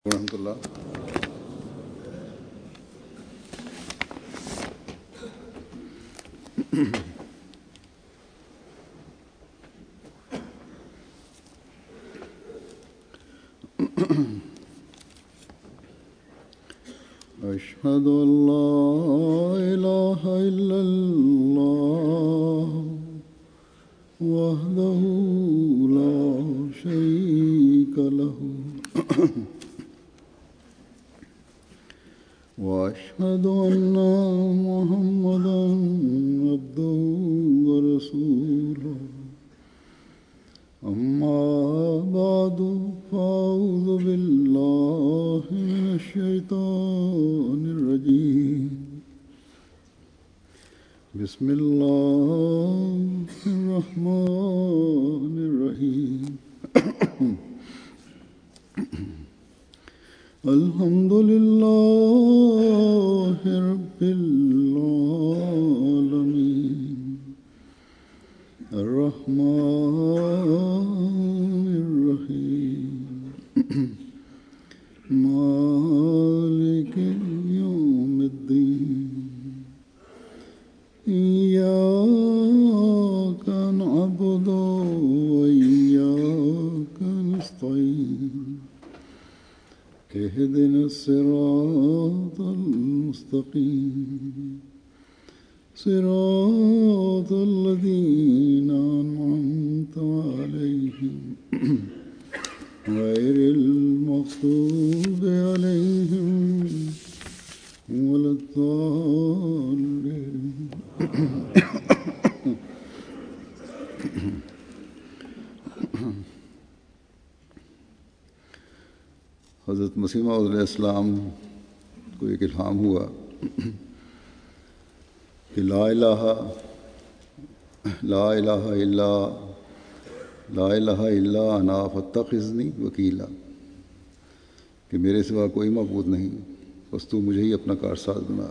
ورحمۃ اللہ۔ اشہد ان لا الہ الا اللہ وحدہ لا شریک لہ واشہد ان محمدا عبدہ ورسولہ اما بعد فاعوذ باللہ من الشیطان الرجیم بسم اللہ الرحمن الرحیم الحمد للہ رب العالمین الرحمن الرحیم مالک یوم الدین ایاک نعبد وایاک نستعین اهدنا الصراط المستقيم صراط الذين أنعمت عليهم غير المغضوب عليهم ولا الضالين حضرت مسیح موعود علیہ السلام کو ایک الہام ہوا کہ لا الہ الا انا فاتخذنی وکیلا، کہ میرے سوا کوئی معبود نہیں، بس تو مجھے ہی اپنا کارساز بنا۔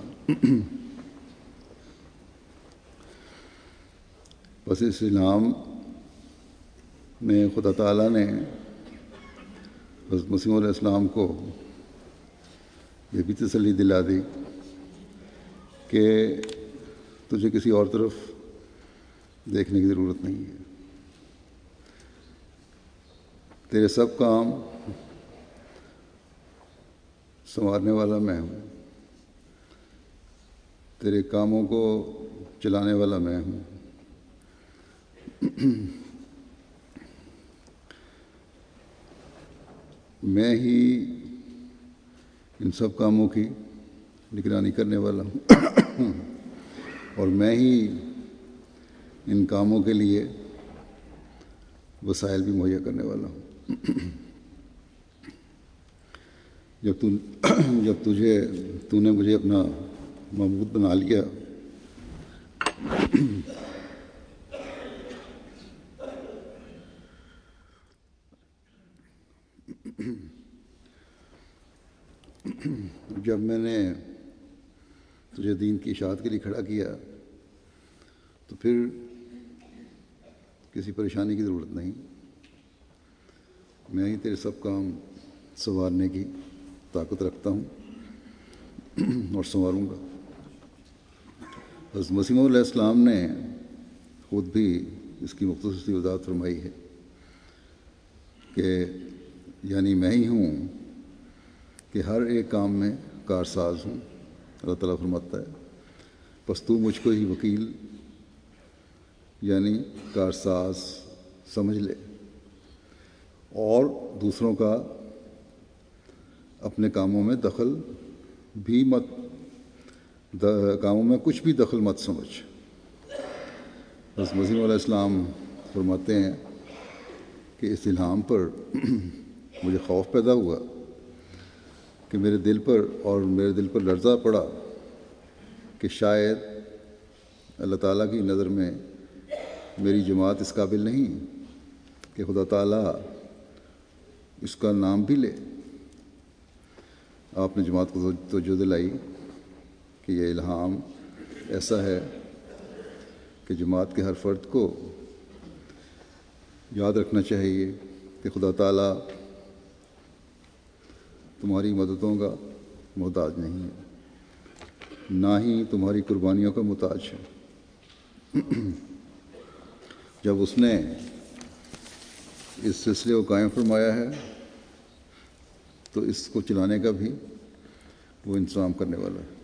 بس اس الہام میں خدا تعالیٰ نے حضرت مسیح علیہ السلام کو یہ بھی تسلی دلا دی کہ تجھے کسی اور طرف دیکھنے کی ضرورت نہیں ہے، تیرے سب کام سنوارنے والا میں ہوں، تیرے کاموں کو چلانے والا میں ہوں۔ میں ہی ان سب کاموں کی نگرانی کرنے والا ہوں اور میں ہی ان کاموں کے لیے وسائل بھی مہیا کرنے والا ہوں۔ جب تو نے مجھے اپنا معبود بنا لیا جب میں نے تجھے دین کی اشاعت کے لیے کھڑا کیا تو پھر کسی پریشانی کی ضرورت نہیں، میں ہی تیرے سب کام سنوارنے کی طاقت رکھتا ہوں اور سنواروں گا۔ حضرت مسیح علیہ السلام نے خود بھی اس کی مختصر سی وضاحت فرمائی ہے کہ یعنی میں ہی ہوں کہ ہر ایک کام میں کارساز ہوں۔ اللہ تعالیٰ فرماتا ہے پس تو مجھ کو ہی وکیل یعنی کارساز سمجھ لے اور دوسروں کا اپنے کاموں میں دخل بھی کاموں میں کچھ بھی دخل مت سمجھ۔ حضرت مسیح علیہ السلام فرماتے ہیں کہ اس الہام پر مجھے خوف پیدا ہوا کہ میرے دل پر لرزہ پڑا کہ شاید اللہ تعالیٰ کی نظر میں میری جماعت اس قابل نہیں کہ خدا تعالیٰ اس کا نام بھی لے۔ آپ نے جماعت کو توجہ دلائی کہ یہ الہام ایسا ہے کہ جماعت کے ہر فرد کو یاد رکھنا چاہیے کہ خدا تعالیٰ تمہاری مددوں کا محتاج نہیں ہے، نہ ہی تمہاری قربانیوں کا محتاج ہے۔ جب اس نے اس سلسلے کو قائم فرمایا ہے تو اس کو چلانے کا بھی وہ انتظام کرنے والا ہے۔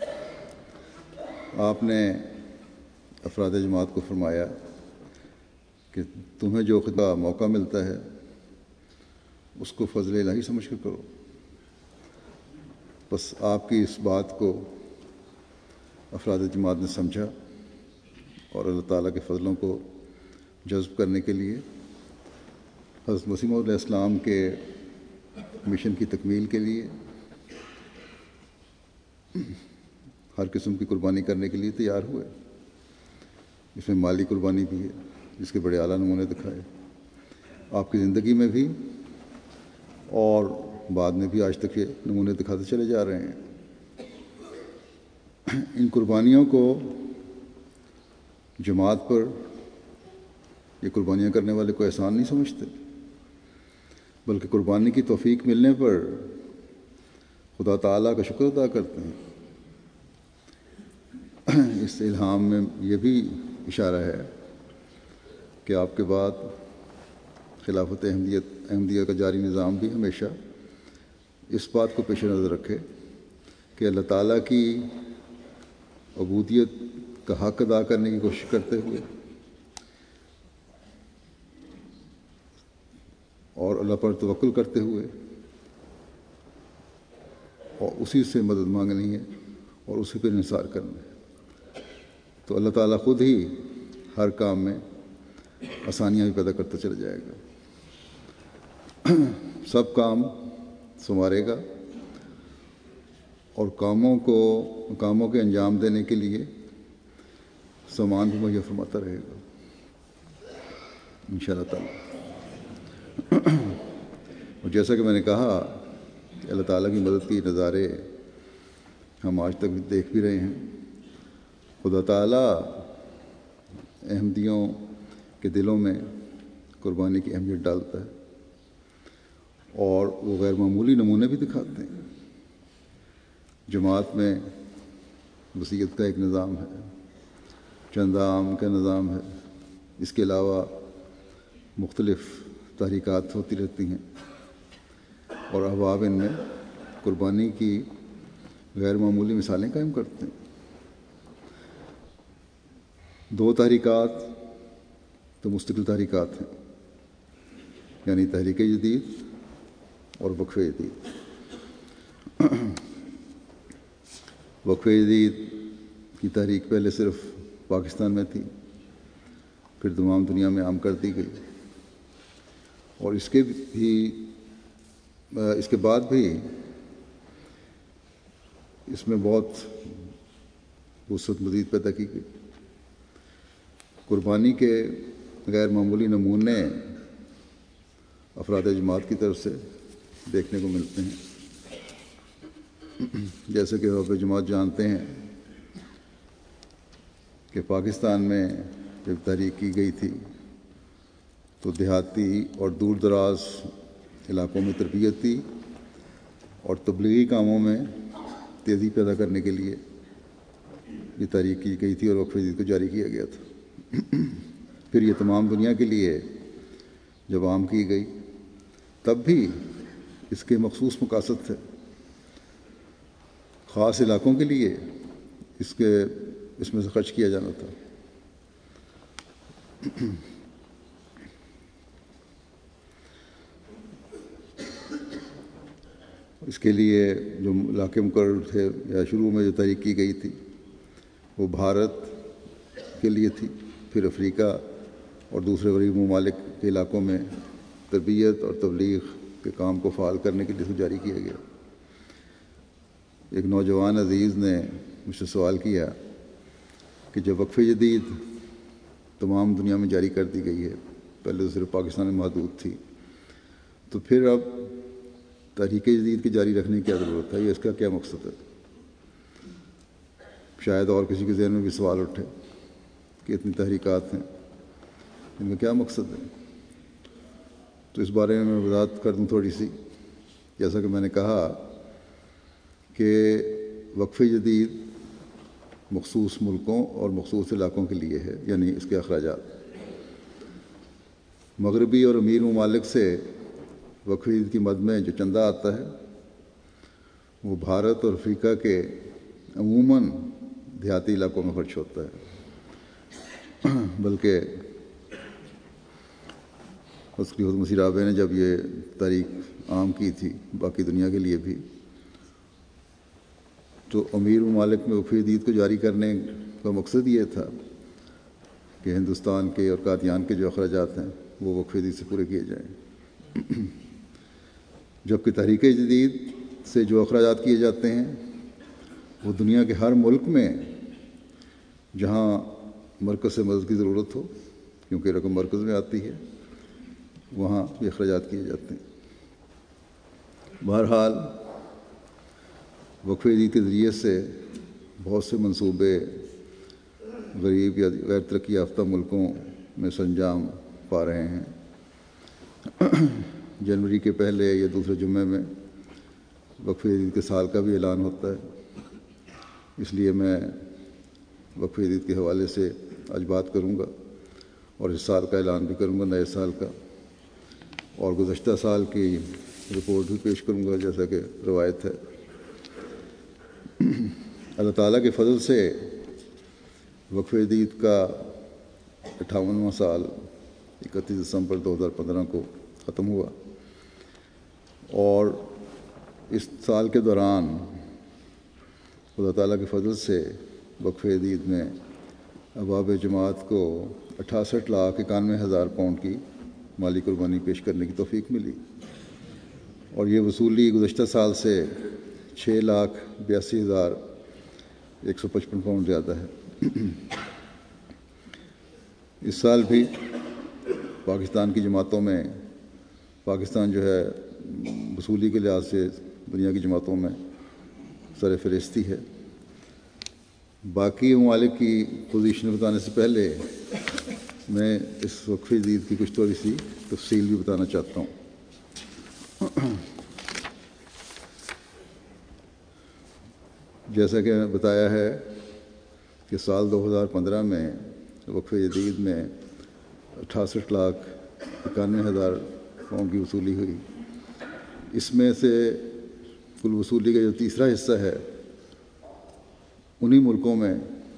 آپ نے افراد جماعت کو فرمایا کہ تمہیں جو خطا موقع ملتا ہے اس کو فضل الہی سمجھ کر کرو۔ بس آپ کی اس بات کو افراد جماعت نے سمجھا اور اللہ تعالیٰ کے فضلوں کو جذب کرنے کے لیے حضرت مسیح موعود علیہ السلام کے مشن کی تکمیل کے لیے ہر قسم کی قربانی کرنے کے لیے تیار ہوئے۔ اس میں مالی قربانی بھی ہے جس کے بڑے اعلیٰ نمونے دکھائے آپ کی زندگی میں بھی، اور بعد میں بھی آج تک یہ نمونے دکھاتے چلے جا رہے ہیں۔ ان قربانیوں کو جماعت پر یہ قربانیاں کرنے والے کو احسان نہیں سمجھتے، بلکہ قربانی کی توفیق ملنے پر خدا تعالیٰ کا شکر ادا کرتے ہیں۔ اس الہام میں یہ بھی اشارہ ہے کہ آپ کے بعد خلافت احمدیہ کا جاری نظام بھی ہمیشہ اس بات کو پیش نظر رکھے کہ اللہ تعالیٰ کی عبودیت کا حق ادا کرنے کی کوشش کرتے ہوئے اور اللہ پر توکل کرتے ہوئے اور اسی سے مدد مانگنی ہے اور اسی پر انحصار کرنا ہے، تو اللہ تعالیٰ خود ہی ہر کام میں آسانیاں بھی پیدا کرتا چلا جائے گا، سب کام سنوارے گا اور کاموں کے انجام دینے کے لیے سامان بھی مہیا فرماتا رہے گا انشاءاللہ تعالیٰ۔ اور جیسا کہ میں نے کہا کہ اللہ تعالیٰ کی مدد کے نظارے ہم آج تک دیکھ بھی رہے ہیں۔ خدا تعالیٰ احمدیوں کے دلوں میں قربانی کی اہمیت ڈالتا ہے اور وہ غیر معمولی نمونے بھی دکھاتے ہیں۔ جماعت میں وصیت کا ایک نظام ہے، چندہ عام کا نظام ہے، اس کے علاوہ مختلف تحریکات ہوتی رہتی ہیں اور احباب ان میں قربانی کی غیر معمولی مثالیں قائم کرتے ہیں۔ 2 تحریکات تو مستقل تحریکات ہیں، یعنی تحریک جدید اور وقف جدید۔ وقف جدید کی تحریک پہلے صرف پاکستان میں تھی، پھر تمام دنیا میں عام کر دی گئی، اور اس کے بعد بھی اس میں بہت وسعت مزید پیدا کی گئی۔ قربانی کے غیر معمولی نمونے افراد جماعت کی طرف سے دیکھنے کو ملتے ہیں، جیسے کہ افراد جماعت جانتے ہیں کہ پاکستان میں جب تحریک کی گئی تھی تو دیہاتی اور دور دراز علاقوں میں تربیت تھی اور تبلیغی کاموں میں تیزی پیدا کرنے کے لیے یہ تحریک کی گئی تھی اور وقف جدید کو جاری کیا گیا تھا۔ پھر یہ تمام دنیا کے لیے جب عام کی گئی تب بھی اس کے مخصوص مقاصد تھے، خاص علاقوں کے لیے اس میں سے خرچ کیا جانا تھا۔ اس کے لیے جو علاقے مقرر تھے یا شروع میں جو تحریک کی گئی تھی وہ بھارت کے لیے تھی، پھر افریقہ اور دوسرے غریب ممالک کے علاقوں میں تربیت اور تبلیغ کے کام کو فعال کرنے کے لیے جاری کیا گیا۔ ایک نوجوان عزیز نے مجھ سے سوال کیا کہ جب وقف جدید تمام دنیا میں جاری کر دی گئی ہے، پہلے تو صرف پاکستان میں محدود تھی، تو پھر اب تحریک جدید کی جاری رکھنے کی کیا ضرورت ہے، یہ اس کا کیا مقصد ہے؟ شاید اور کسی کے ذہن میں بھی سوال اٹھے کہ اتنی تحریکات ہیں، ان کا کیا مقصد ہے؟ تو اس بارے میں وضاحت کر دوں تھوڑی سی جیسا کہ میں نے کہا کہ وقف جدید مخصوص ملکوں اور مخصوص علاقوں کے لیے ہے، یعنی اس کے اخراجات۔ مغربی اور امیر ممالک سے وقف جدید کی مد میں جو چندہ آتا ہے وہ بھارت اور افریقہ کے عموماً دیہاتی علاقوں میں خرچ ہوتا ہے، بلکہ اس کی مسیح رابع نے جب یہ تاریخ عام کی تھی باقی دنیا کے لیے بھی، تو امیر ممالک میں وقف جدید کو جاری کرنے کا مقصد یہ تھا کہ ہندوستان کے اور قادیان کے جو اخراجات ہیں وہ وقف جدید سے پورے کیے جائیں، جبکہ تحریک جدید سے جو اخراجات کیے جاتے ہیں وہ دنیا کے ہر ملک میں جہاں مرکز سے مدد کی ضرورت ہو، کیونکہ رقم مرکز میں آتی ہے، وہاں یہ اخراجات کیے جاتے ہیں۔ بہرحال وقف جدید کے ذریعے سے بہت سے منصوبے غریب یا غیر ترقی یافتہ ملکوں میں سرانجام پا رہے ہیں۔ جنوری کے پہلے یا دوسرے جمعے میں وقف جدید کے سال کا بھی اعلان ہوتا ہے، اس لیے میں وقف جدید کے حوالے سے آج بات کروں گا اور اس سال کا اعلان بھی کروں گا، نئے سال کا، اور گزشتہ سال کی رپورٹ بھی پیش کروں گا جیسا کہ روایت ہے۔ اللہ تعالیٰ کے فضل سے وقف جدید کا 58واں سال 31 دسمبر 2015 کو ختم ہوا، اور اس سال کے دوران خدا تعالیٰ کے فضل سے وقف جدید میں ابواب جماعت کو 68,91,000 پاؤنڈ کی مالی قربانی پیش کرنے کی توفیق ملی، اور یہ وصولی گزشتہ سال سے 6,82,155 پاؤنڈ زیادہ ہے۔ اس سال بھی پاکستان کی جماعتوں میں پاکستان جو ہے وصولی کے لحاظ سے دنیا کی جماعتوں میں سر فہرستی ہے۔ باقی ممالک کی پوزیشن بتانے سے پہلے میں اس وقف جدید کی کچھ تھوڑی سی تفصیل بھی بتانا چاہتا ہوں۔ جیسا کہ بتایا ہے کہ سال 2015 میں وقف جدید میں 68,91,000 پاؤنڈ کی وصولی ہوئی۔ اس میں سے کل وصولی کا جو تیسرا حصہ ہے انہی ملکوں میں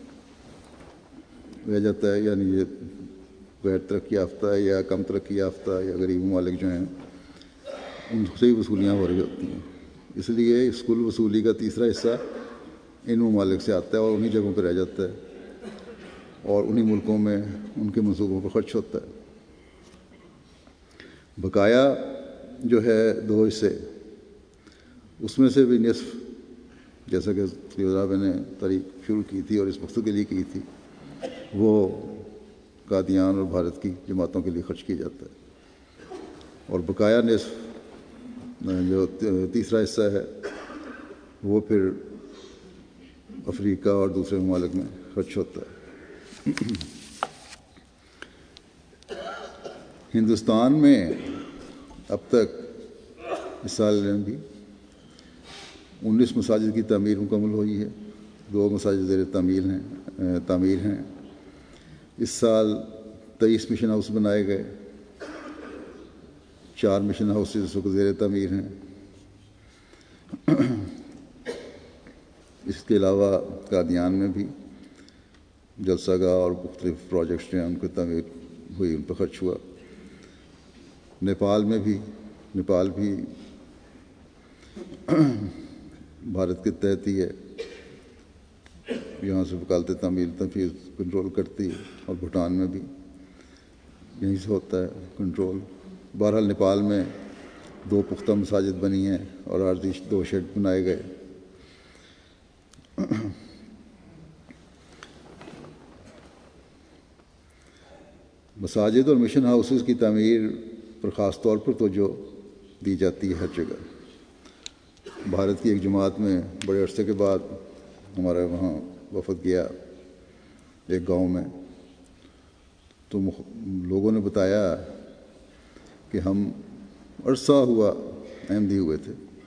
رہ جاتا ہے، یعنی یہ غیر ترقی یافتہ یا کم ترقی یافتہ یا غریب ممالک جو ہیں ان سے ہی وصولیاں ہو رہی ہوتی ہیں۔ اس لیے اس کل وصولی کا تیسرا حصہ ان ممالک سے آتا ہے اور انہی جگہوں پہ رہ جاتا ہے اور انہی ملکوں میں ان کے منصوبوں پر خرچ ہوتا ہے۔ بقایا جو ہے 2 حصے، اس میں سے بھی نصف، جیسا کہ صاحب نے تاریخ شروع کی تھی اور اس مقصد کے لیے کی تھی، وہ قادیان اور بھارت کی جماعتوں کے لیے خرچ کیا جاتا ہے، اور بقایا نصف جو تیسرا حصہ ہے وہ پھر افریقہ اور دوسرے ممالک میں خرچ ہوتا ہے۔ ہندوستان میں اب تک اس سال میں بھی 19 مساجد کی تعمیر مکمل ہوئی ہے، 2 مساجد زیر تعمیر ہیں۔ اس سال 23 مشن ہاؤس بنائے گئے، 4 مشن ہاؤسز اس وقت زیر تعمیر ہیں۔ اس کے علاوہ قادیان میں بھی جلسہ گاہ اور مختلف پروجیکٹس جو ہیں ان کی تعمیر ہوئی، ان پر خرچ ہوا۔ نیپال بھی بھارت کے تحت ہی ہے، یہاں سے وکالت تعمیر تنفیذ کنٹرول کرتی ہے، اور بھوٹان میں بھی یہیں سے ہوتا ہے کنٹرول۔ بہرحال نیپال میں 2 پختہ مساجد بنی ہیں اور عارضی 2 شیڈ بنائے گئے۔ مساجد اور مشن ہاؤسز کی تعمیر پر خاص طور پر توجہ دی جاتی ہے ہر جگہ۔ بھارت کی ایک جماعت میں بڑے عرصے کے بعد ہمارا وہاں وفد گیا ایک گاؤں میں، تو لوگوں نے بتایا کہ ہم عرصہ ہوا احمدی ہوئے تھے،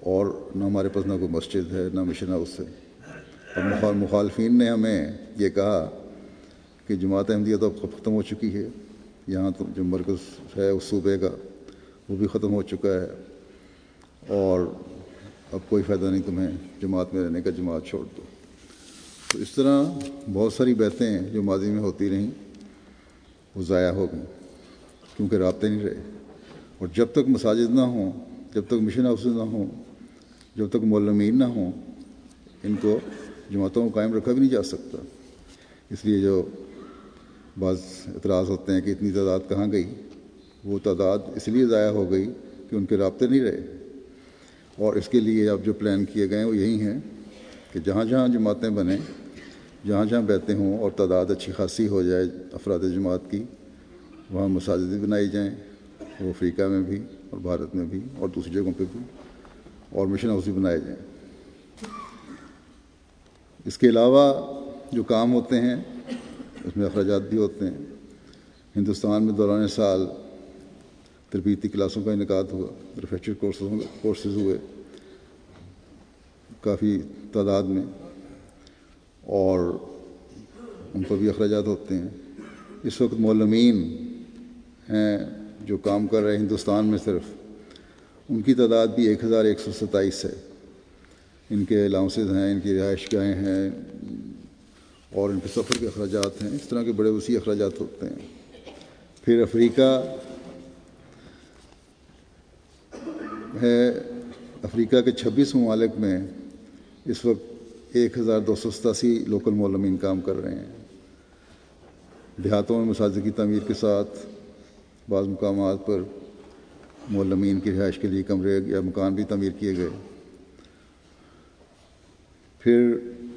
اور نہ ہمارے پاس نہ کوئی مسجد ہے نہ مشن ہاؤس ہے. اور مخالفین نے ہمیں یہ کہا کہ جماعت احمدیہ تو اب ختم ہو چکی ہے، یہاں تو جو مرکز ہے اس صوبے کا وہ بھی ختم ہو چکا ہے، اور اب کوئی فائدہ نہیں تمہیں جماعت میں رہنے کا، جماعت چھوڑ دو. تو اس طرح بہت ساری بیعتیں جو ماضی میں ہوتی رہیں وہ ضائع ہو گئیں کیونکہ رابطے نہیں رہے. اور جب تک مساجد نہ ہوں، جب تک مشن ہاؤسز نہ ہوں، جب تک معلمین نہ ہوں، ان کو جماعتوں کو قائم رکھا بھی نہیں جا سکتا. اس لیے جو بعض اعتراض ہوتے ہیں کہ اتنی تعداد کہاں گئی، وہ تعداد اس لیے ضائع ہو گئی کہ ان کے رابطے نہیں رہے. اور اس کے لیے اب جو پلان کیے گئے ہیں وہ یہی ہیں کہ جہاں جہاں جماعتیں بنیں، جہاں جہاں بیعتیں ہوں اور تعداد اچھی خاصی ہو جائے افراد جماعت کی، وہاں مساجد بھی بنائی جائیں، وہ افریقہ میں بھی اور بھارت میں بھی اور دوسری جگہوں پہ بھی، اور مشن ہاؤس بھی بنائے جائیں. اس کے علاوہ جو کام ہوتے ہیں اس میں اخراجات بھی ہوتے ہیں. ہندوستان میں دوران سال تربیتی کلاسوں کا انعقاد ہوا، ریفریشر کورسز ہوئے کافی تعداد میں، اور ان پر بھی اخراجات ہوتے ہیں. اس وقت معلمین ہیں جو کام کر رہے ہیں ہندوستان میں، صرف ان کی تعداد بھی 1127 ہے. ان کے الاؤنسز ہیں، ان کی رہائش گاہیں ہیں، اور ان کے سفر کے اخراجات ہیں. اس طرح کے بڑے وسیع اخراجات ہوتے ہیں. پھر افریقہ ہے، افریقہ کے 26 ممالک میں اس وقت 1287 لوکل معلمین کام کر رہے ہیں. دیہاتوں میں مساجد کی تعمیر کے ساتھ بعض مقامات پر معلمین کی رہائش کے لیے کمرے یا مکان بھی تعمیر کیے گئے. پھر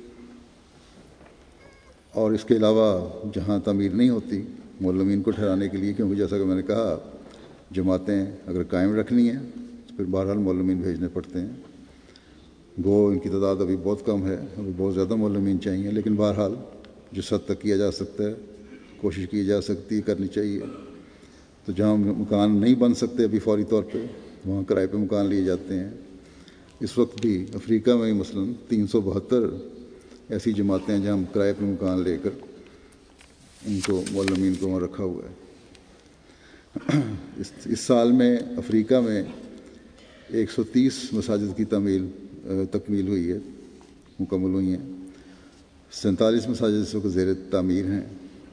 اور اس کے علاوہ جہاں تعمیر نہیں ہوتی معلمین کو ٹھہرانے کے لیے، کیونکہ جیسا کہ میں نے کہا جماعتیں اگر قائم رکھنی ہیں تو پھر بہرحال معلمین بھیجنے پڑتے ہیں. گو ان کی تعداد ابھی بہت کم ہے، ابھی بہت زیادہ معلمین چاہیے، لیکن بہرحال جس حد تک کیا جا سکتا ہے کوشش کی جا سکتی ہے، کرنی چاہیے. تو جہاں مکان نہیں بن سکتے ابھی فوری طور پہ، وہاں کرائے پہ مکان لیے جاتے ہیں. اس وقت بھی افریقہ میں مثلاً 372 ایسی جماعتیں ہیں جہاں کرائے پہ مکان لے کر ان کو معلمین کو وہاں رکھا ہوا ہے. اس سال میں افریقہ میں 130 مساجد کی تکمیل ہوئی ہے، مکمل ہوئی ہیں. 47 مساجد اس وقت زیر تعمیر ہیں،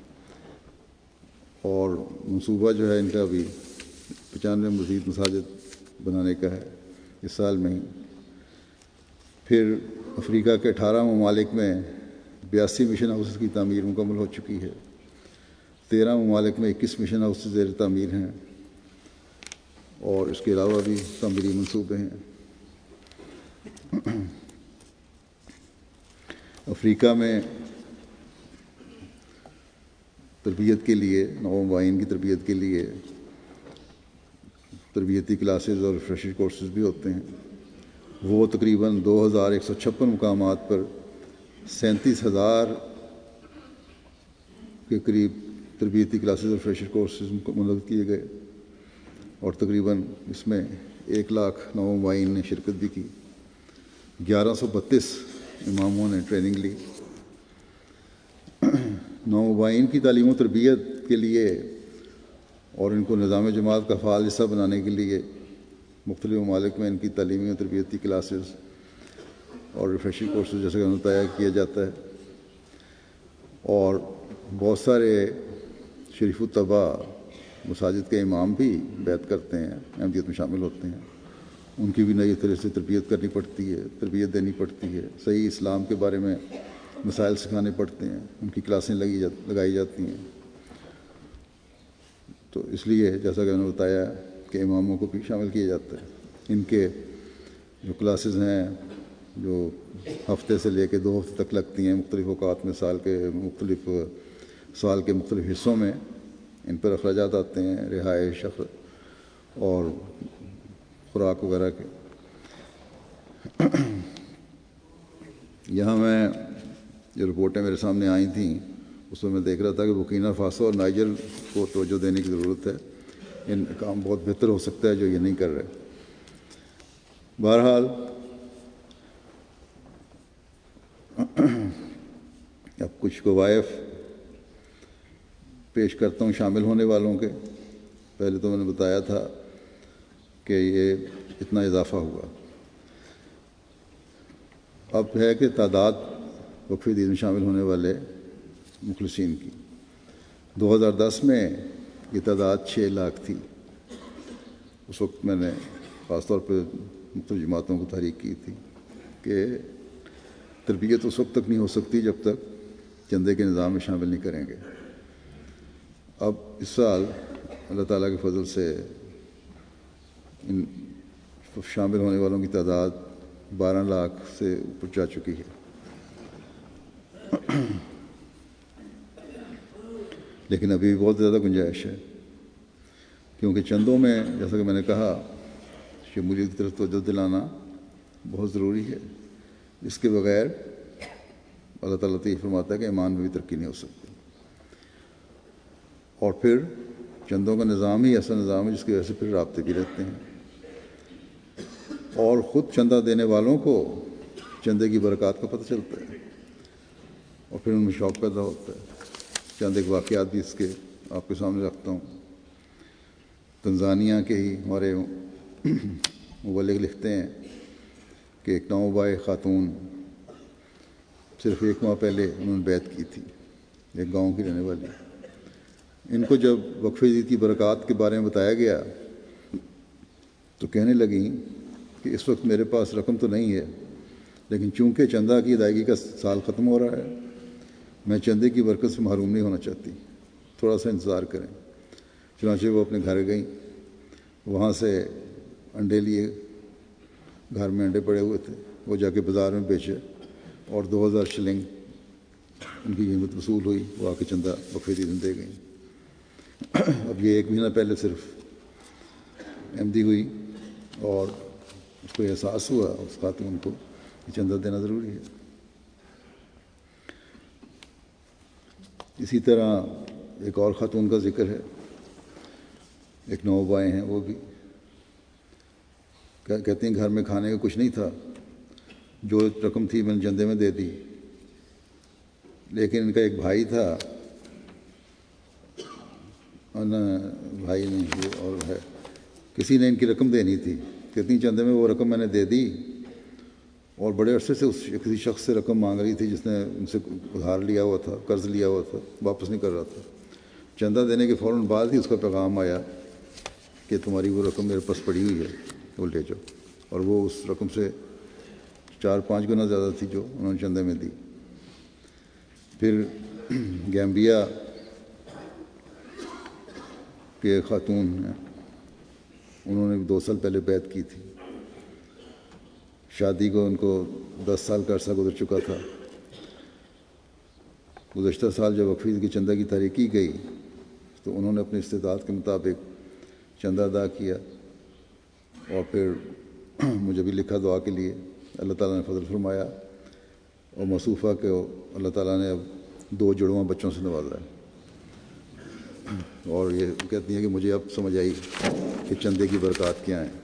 اور منصوبہ جو ہے ان کا بھی 95 مزید مساجد بنانے کا ہے اس سال میں ہی. پھر افریقہ کے 18 ممالک میں 82 مشن ہاؤسز کی تعمیر مکمل ہو چکی ہے. 13 ممالک میں 21 مشن ہاؤسز زیر تعمیر ہیں، اور اس کے علاوہ بھی تعمیری منصوبے ہیں. افریقہ میں تربیت کے لیے، نومبائن کی تربیت کے لیے تربیتی کلاسز اور ریفریشر کورسز بھی ہوتے ہیں. وہ تقریباً 2156 مقامات پر 37,000 کے قریب تربیتی کلاسز اور ریفریشر کورسز منعقد کیے گئے، اور تقریباً اس میں 1 لاکھ نومبائن نے شرکت بھی کی. 1132 اماموں نے ٹریننگ لی. نومبائن کی تعلیم و تربیت کے لیے اور ان کو نظام جماعت کا فعال حصہ بنانے کے لیے مختلف ممالک میں ان کی تعلیمی و تربیتی کلاسز اور ریفریشنگ کورسز جیسے کہ بتایا کیا جاتا ہے. اور بہت سارے شریف الطبع مساجد کے امام بھی بیعت کرتے ہیں، احمدیت میں شامل ہوتے ہیں. ان کی بھی نئی طرح سے تربیت کرنی پڑتی ہے، تربیت دینی پڑتی ہے، صحیح اسلام کے بارے میں مسائل سکھانے پڑتے ہیں، ان کی کلاسیں لگائی جاتی ہیں. تو اس لیے جیسا کہ میں نے بتایا کہ اماموں کو بھی شامل کیا جاتا ہے. ان کے جو کلاسز ہیں جو ہفتے سے لے کے 2 ہفتے تک لگتی ہیں مختلف اوقات میں، سال کے مختلف حصوں میں، ان پر اخراجات آتے ہیں، رہائش اور خوراک وغیرہ کے. یہاں میں جو رپورٹیں میرے سامنے آئی تھیں اس میں دیکھ رہا تھا کہ برکینا فاسو اور نائجر کو توجہ دینے کی ضرورت ہے. ان کام بہت بہتر ہو سکتا ہے جو یہ نہیں کر رہے. بہرحال اب کچھ وظائف پیش کرتا ہوں شامل ہونے والوں کے. پہلے تو میں نے بتایا تھا کہ یہ اتنا اضافہ ہوا. اب ہے کہ تعداد وقف دین میں شامل ہونے والے مخلصین کی 2010 میں یہ تعداد 6 لاکھ تھی. اس وقت میں نے خاص طور پہ مختلف جماعتوں کو تحریک کی تھی کہ تربیت اس وقت تک نہیں ہو سکتی جب تک چندے کے نظام میں شامل نہیں کریں گے. اب اس سال اللہ تعالیٰ کے فضل سے ان شامل ہونے والوں کی تعداد 12 لاکھ سے اوپر جا چکی ہے. لیکن ابھی بھی بہت زیادہ گنجائش ہے، کیونکہ چندوں میں جیسا کہ میں نے کہا شمولیت کی طرف توجہ دلانا بہت ضروری ہے. اس کے بغیر اللہ تعالیٰ تو یہ فرماتا ہے کہ ایمان میں بھی ترقی نہیں ہو سکتی. اور پھر چندوں کا نظام ہی ایسا نظام ہے جس کی وجہ سے پھر رابطے بھی رہتے ہیں، اور خود چندہ دینے والوں کو چندے کی برکات کا پتہ چلتا ہے اور پھر ان میں شوق پیدا ہوتا ہے. چند ایک واقعات بھی اس کے آپ کے سامنے رکھتا ہوں. تنزانیہ کے ہی ہمارے مبلغ لکھتے ہیں کہ ایک نوبائے خاتون صرف 1 ماہ پہلے انہوں نے بیعت کی تھی، ایک گاؤں کی رہنے والی. ان کو جب وقف عید کی برکات کے بارے میں بتایا گیا تو کہنے لگیں کہ اس وقت میرے پاس رقم تو نہیں ہے، لیکن چونکہ چندہ کی ادائیگی کا سال ختم ہو رہا ہے، میں چندے کی برکت سے محروم نہیں ہونا چاہتی، تھوڑا سا انتظار کریں. چنانچہ وہ اپنے گھر گئیں، وہاں سے انڈے لیے، گھر میں انڈے پڑے ہوئے تھے، وہ جا کے بازار میں بیچے اور 2000 شلنگ ان کی قیمت وصول ہوئی. وہ آ کے چندہ وقف دین دے گئیں. اب یہ 1 مہینہ پہلے صرف احمدی ہوئی اور اس کو احساس ہوا اس خاتون کو کہ چندہ دینا ضروری ہے. اسی طرح ایک اور خاتون کا ذکر ہے، ایک نوبائے ہیں، وہ بھی کہتے ہیں گھر میں کھانے کا کچھ نہیں تھا، جو رقم تھی میں نے چندے میں دے دی. لیکن ان کا ایک بھائی تھا، بھائی نہیں یہ اور ہے، کسی نے ان کی رقم دینی تھی. کتنی چندے میں وہ رقم میں نے دے دی، اور بڑے عرصے سے کسی شخص سے رقم مانگ رہی تھی جس نے ان سے ادھار لیا ہوا تھا، قرض لیا ہوا تھا، واپس نہیں کر رہا تھا. چندہ دینے کے فوراً بعد ہی اس کا پیغام آیا کہ تمہاری وہ رقم میرے پاس پڑی ہوئی ہے، وہ لے جاؤ. اور وہ اس رقم سے 4-5 گنا زیادہ تھی جو انہوں نے چندے میں دی. پھر گیمبیا کے خاتون ہیں، انہوں نے 2 سال پہلے بیعت کی تھی. شادی کو ان کو 10 سال کا عرصہ گزر چکا تھا. گزشتہ سال جب وقف کی چندہ کی تحریک کی گئی تو انہوں نے اپنے استطاعت کے مطابق چندہ ادا کیا اور پھر مجھے بھی لکھا دعا کے لیے. اللہ تعالیٰ نے فضل فرمایا اور موصوفہ کو اللہ تعالیٰ نے اب 2 جڑواں بچوں سے نوازا ہے. اور یہ کہتی ہیں کہ مجھے اب سمجھ آئی کہ چندے کی برکات کیا ہیں.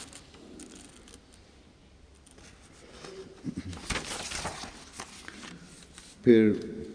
پھر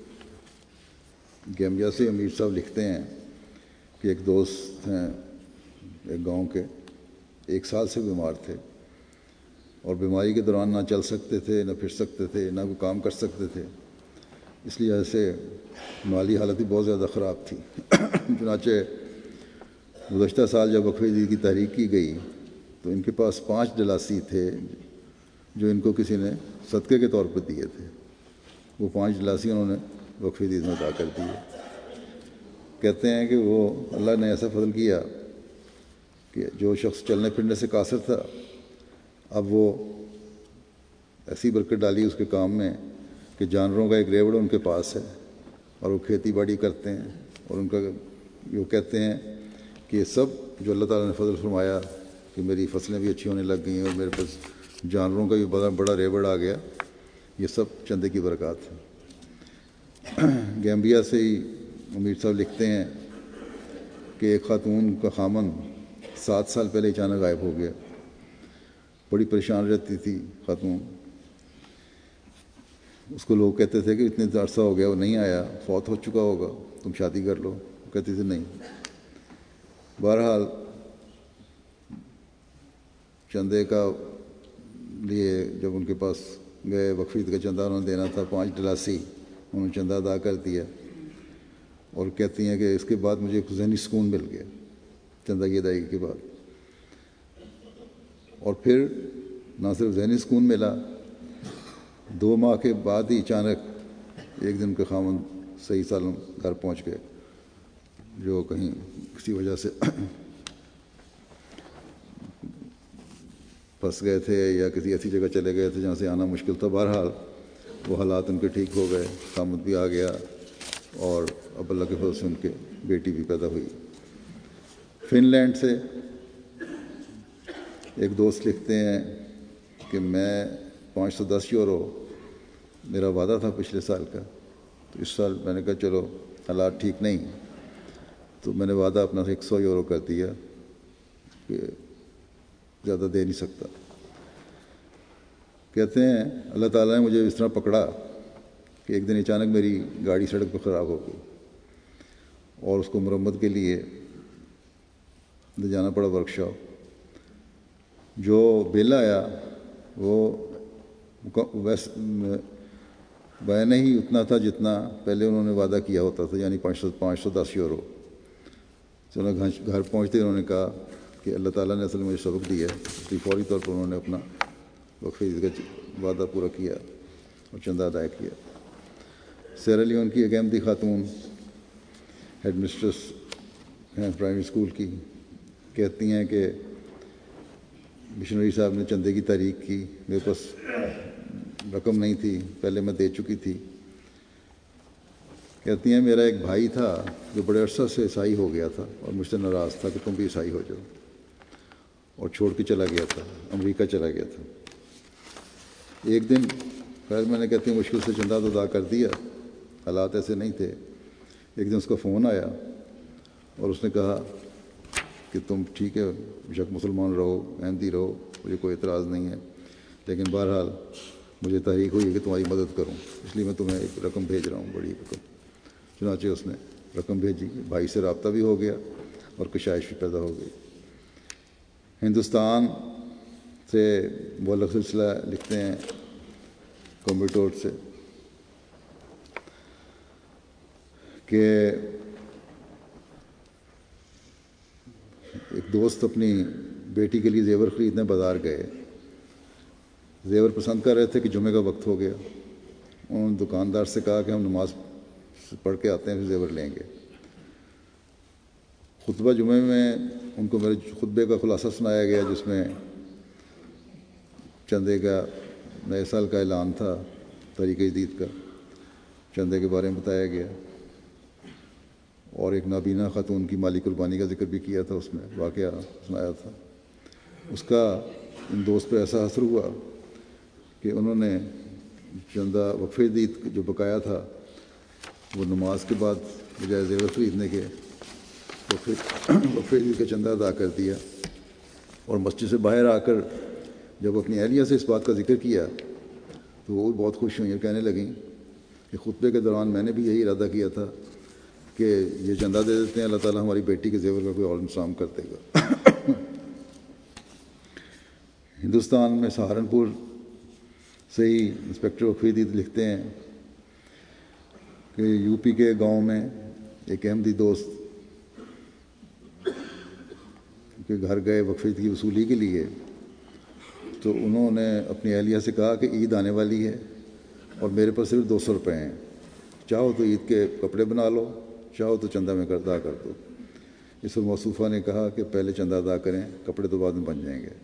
گیمبیا سے امیر صاحب لکھتے ہیں کہ ایک دوست ہیں ایک گاؤں کے، 1 سال سے بیمار تھے اور بیماری کے دوران نہ چل سکتے تھے، نہ پھر سکتے تھے، نہ کوئی کام کر سکتے تھے. اس لیے ایسے مالی حالت بھی بہت زیادہ خراب تھی. چنانچہ گزشتہ سال جب وقف عید کی تحریک کی گئی تو ان کے پاس 5 ڈلاسی تھے جو ان کو کسی نے صدقے کے طور پر دیے تھے. وہ 5 ڈلاسی انہوں نے وقف عید میں ادا کر دیے. کہتے ہیں کہ وہ اللہ نے ایسا فضل کیا کہ جو شخص چلنے پھرنے سے قاصر تھا، اب وہ ایسی برکت ڈالی اس کے کام میں کہ جانوروں کا ایک ریوڑ ان کے پاس ہے اور وہ کھیتی باڑی کرتے ہیں. اور ان کا وہ کہتے ہیں کہ یہ سب جو اللہ تعالیٰ نے فضل فرمایا کہ میری فصلیں بھی اچھی ہونے لگ گئی ہیں اور میرے پاس جانوروں کا بھی بڑا ریوڑ آ گیا، یہ سب چندے کی برکات ہے. گیمبیا سے ہی امیر صاحب لکھتے ہیں کہ ایک خاتون کا خامن 7 سال پہلے اچانک غائب ہو گیا. بڑی پریشان رہتی تھی خاتون. اس کو لوگ کہتے تھے کہ اتنے عرصہ ہو گیا وہ نہیں آیا, فوت ہو چکا ہوگا, تم شادی کر لو. وہ کہتی تھی نہیں. بہرحال چندے کا لیے جب ان کے پاس گئے, وقف عید کا چندہ انہوں نے دینا تھا, 5 ڈلاسی انہوں نے چندہ ادا کر دیا. اور کہتی ہیں کہ اس کے بعد مجھے ایک ذہنی سکون مل گیا چندہ کی ادائیگی کے بعد. اور پھر نہ صرف ذہنی سکون ملا, 2 ماہ کے بعد ہی اچانک ایک دن کے خاوند صحیح سالم گھر پہنچ گئے, جو کہیں کسی وجہ سے پھنس گئے تھے یا کسی ایسی جگہ چلے گئے تھے جہاں سے آنا مشکل تھا. بہرحال وہ حالات ان کے ٹھیک ہو گئے, خامد بھی آ گیا, اور اب اللہ کے فضل سے ان کے بیٹی بھی پیدا ہوئی. فن لینڈ سے ایک دوست لکھتے ہیں کہ میں 510 یورو میرا وعدہ تھا پچھلے سال کا, تو اس سال میں نے کہا چلو حالات ٹھیک نہیں, تو میں نے وعدہ اپنا 100 یورو کر دیا کہ زیادہ دے نہیں سکتا. کہتے ہیں اللہ تعالیٰ نے مجھے اس طرح پکڑا کہ ایک دن اچانک میری گاڑی سڑک پہ خراب ہو گئی, اور اس کو مرمت کے لیے لے جانا پڑا ورک شاپ. جو بل آیا وہ بیان ہی اتنا تھا جتنا پہلے انہوں نے وعدہ کیا ہوتا تھا, یعنی 510 یورو. چلو گھر پہنچتے انہوں نے کہا کہ اللہ تعالیٰ نے اصل میں مجھے سبق دیا ہے, اس لیے فوری طور پر انہوں نے اپنا وقف عید کا وعدہ پورا کیا اور چندہ ادا کیا. سیرا لیون کی ایک احمدی خاتون ہیڈ مسٹریس ہیں پرائمری اسکول کی, کہتی ہیں کہ مشنری صاحب نے چندے کی تحریک کی, میرے پاس رقم نہیں تھی, پہلے میں دے چکی تھی. کہتی ہیں میرا ایک بھائی تھا جو بڑے عرصہ سے عیسائی ہو گیا تھا اور مجھ سے ناراض تھا کہ تم بھی عیسائی ہو جاؤ, اور چھوڑ کے چلا گیا تھا, امریکہ چلا گیا تھا. ایک دن خیر میں نے کہتی مشکل سے چندہ تو ادا کر دیا, حالات ایسے نہیں تھے. ایک دن اس کا فون آیا اور اس نے کہا کہ تم ٹھیک ہے, بیشک مسلمان رہو, احمدی رہو, مجھے کوئی اعتراض نہیں ہے, لیکن بہرحال مجھے تحریک ہوئی ہے کہ تمہاری مدد کروں, اس لیے میں تمہیں ایک رقم بھیج رہا ہوں, بڑی رقم. چنانچہ اس نے رقم بھیجی, بھائی سے رابطہ بھی ہو گیا اور کشائش بھی پیدا ہو گئی. ہندوستان سے معلق سلسلہ لکھتے ہیں کومبٹور سے کہ ایک دوست اپنی بیٹی کے لیے زیور خریدنے بازار گئے. زیور پسند کر رہے تھے کہ جمعے کا وقت ہو گیا. انہوں نے دکاندار سے کہا کہ ہم نماز پڑھ کے آتے ہیں پھر زیور لیں گے. خطبہ جمعے میں ان کو میرے خطبے کا خلاصہ سنایا گیا, جس میں چندے کا نئے سال کا اعلان تھا, تحریک جدید کا, چندے کے بارے میں بتایا گیا, اور ایک نابینا خاتون کی مالی قربانی کا ذکر بھی کیا تھا, اس میں واقعہ سنایا تھا. اس کا ان دوست پہ ایسا اثر ہوا کہ انہوں نے چندہ وقف عید جو بقایا تھا وہ نماز کے بعد بجائے زیور خریدنے کے وقف عید کا چندہ ادا کر دیا. اور مسجد سے باہر آ کر جب اپنی اہلیہ سے اس بات کا ذکر کیا تو وہ بھی بہت خوش ہوئیں, کہنے لگیں کہ خطبے کے دوران میں نے بھی یہی ارادہ کیا تھا کہ یہ چندہ دے دیتے ہیں, اللہ تعالیٰ ہماری بیٹی کے زیور کا کوئی اور انتظام کر دے گا. ہندوستان میں سہارنپور سے ہی انسپکٹر وقف عید لکھتے ہیں کہ یو پی کے گاؤں میں ایک احمدی دوست کے گھر گئے وقف عید کی وصولی کے لیے, تو انہوں نے اپنی اہلیہ سے کہا کہ عید آنے والی ہے اور میرے پاس صرف 200 روپے ہیں, چاہو تو عید کے کپڑے بنا لو, چاہو تو چندہ میں ادا کر دو. اس پر موصوفہ نے کہا کہ پہلے چندہ ادا کریں, کپڑے تو بعد میں بن جائیں گے.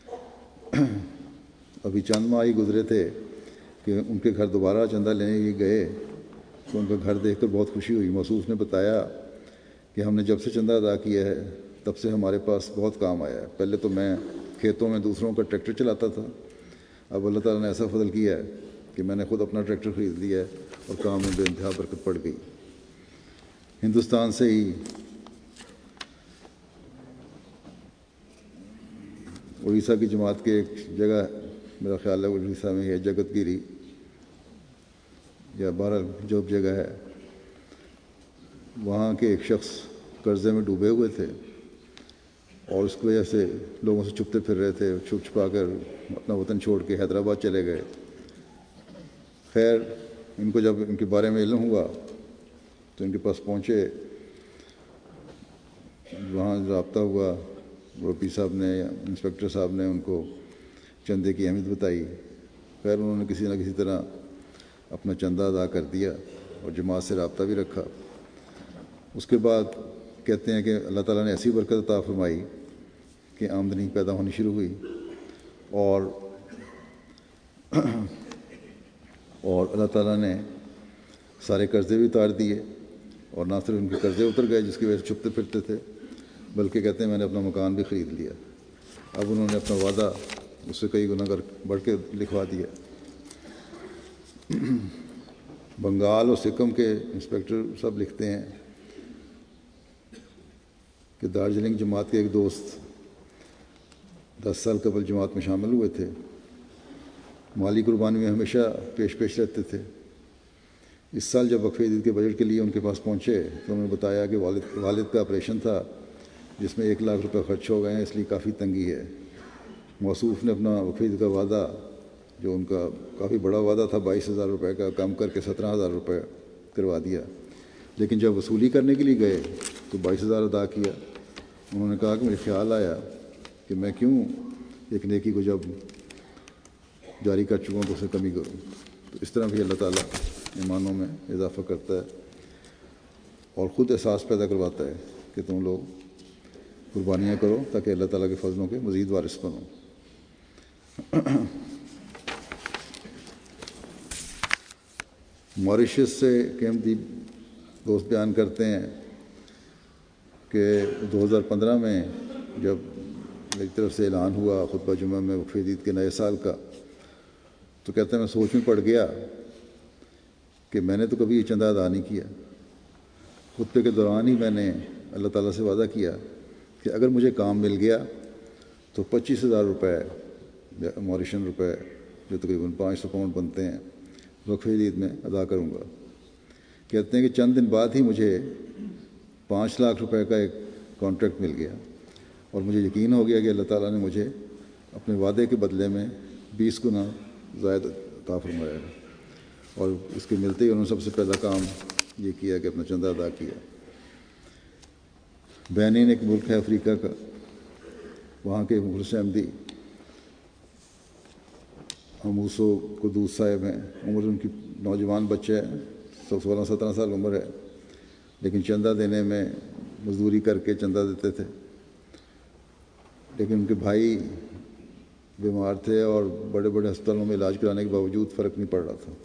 ابھی چند ماہ ہی گزرے تھے کہ ان کے گھر دوبارہ چندہ لینے گئے تو ان کا گھر دیکھ کر بہت خوشی ہوئی. موصوف نے بتایا کہ ہم نے جب سے چندہ ادا کیا ہے تب سے ہمارے پاس بہت کام آیا ہے. پہلے تو میں کھیتوں میں دوسروں کا ٹریکٹر چلاتا تھا, اب اللہ تعالیٰ نے ایسا فضل کیا ہے کہ میں نے خود اپنا ٹریکٹر خرید لیا ہے اور کام میں بے انتہا برکت پڑ گئی. ہندوستان سے ہی اڑیسہ کی جماعت کے ایک جگہ میرا خیال ہے اڑیسہ میں ہے جگت گیری یا بہرحال جو جگہ ہے، وہاں کے ایک شخص قرضے میں ڈوبے ہوئے تھے اور اس کی وجہ سے لوگوں سے چھپتے پھر رہے تھے، چھپ چھپا کر اپنا وطن چھوڑ کے حیدرآباد چلے گئے۔ خیر ان کو جب ان کے بارے میں علم ہوا تو ان کے پاس پہنچے، وہاں رابطہ ہوا، روپی صاحب نے یا انسپکٹر صاحب نے ان کو چندے کی اہمیت بتائی۔ خیر انہوں نے کسی نہ کسی طرح اپنا چندہ ادا کر دیا اور جماعت سے رابطہ بھی رکھا۔ اس کے بعد کہتے ہیں کہ اللہ تعالیٰ نے ایسی برکت عطا فرمائی کہ آمدنی پیدا ہونی شروع ہوئی اور اللہ تعالیٰ نے سارے قرضے بھی اتار دیے، اور نہ صرف ان کے قرضے اتر گئے جس کی وجہ سے چھپتے پھرتے تھے، بلکہ کہتے ہیں میں نے اپنا مکان بھی خرید لیا۔ اب انہوں نے اپنا وعدہ اس سے کئی گنا بڑھ کے لکھوا دیا۔ بنگال اور سکم کے انسپکٹر صاحب لکھتے ہیں کہ دارجلنگ جماعت کے ایک دوست 10 سال قبل جماعت میں شامل ہوئے تھے، مالی قربانی میں ہمیشہ پیش رہتے تھے۔ اس سال جب وقفہ عید کے بجٹ کے لیے ان کے پاس پہنچے تو انہوں نے بتایا کہ والد کا آپریشن تھا جس میں 1 لاکھ روپے خرچ ہو گئے ہیں، اس لیے کافی تنگی ہے۔ موصوف نے اپنا وقفہ عید کا وعدہ، جو ان کا کافی بڑا وعدہ تھا 22,000 روپے کا، کم کر کے 17,000 روپے کروا دیا، لیکن جب وصولی کرنے کے لیے گئے تو 22,000 ادا کیا۔ انہوں نے کہا کہ مجھے خیال آیا کہ میں کیوں ایک نیکی کو جب جاری کر چکا ہوں تو اسے کمی کروں۔ تو اس طرح بھی اللہ تعالیٰ ایمانوں میں اضافہ کرتا ہے اور خود احساس پیدا کرواتا ہے کہ تم لوگ قربانیاں کرو تاکہ اللہ تعالیٰ کے فضلوں کے مزید وارث بنو۔ ماریشس سے قیمتی دوست بیان کرتے ہیں کہ 2015 میں جب میری طرف سے اعلان ہوا خطبہ جمعہ میں وقفہ عید کے نئے سال کا، تو کہتے ہیں میں سوچ میں پڑ گیا کہ میں نے تو کبھی یہ چندہ ادا نہیں کیا۔ خطبے کے دوران ہی میں نے اللہ تعالیٰ سے وعدہ کیا کہ اگر مجھے کام مل گیا تو 25,000 روپے ماریشین روپے، جو تقریباً 500 پاؤنڈ بنتے ہیں، وقفہ عید میں ادا کروں گا۔ کہتے ہیں کہ چند دن بعد ہی مجھے 5 لاکھ روپے کا ایک کانٹریکٹ مل گیا اور مجھے یقین ہو گیا کہ اللہ تعالیٰ نے مجھے اپنے وعدے کے بدلے میں 20 گنا زائد عطا فرمایا ہے، اور اس کے ملتے ہی انہوں نے سب سے پہلا کام یہ کیا کہ اپنا چندہ ادا کیا۔ بینن ایک ملک ہے افریقہ کا، وہاں کے مخلص احمدی حموسو قدوس صاحب ہیں، عمر ان کی نوجوان بچے ہیں، 16-17 سال عمر ہے، لیکن چندہ دینے میں مزدوری کر کے چندہ دیتے تھے، لیکن ان کے بھائی بیمار تھے اور بڑے بڑے ہسپتالوں میں علاج کرانے کے باوجود فرق نہیں پڑ رہا تھا۔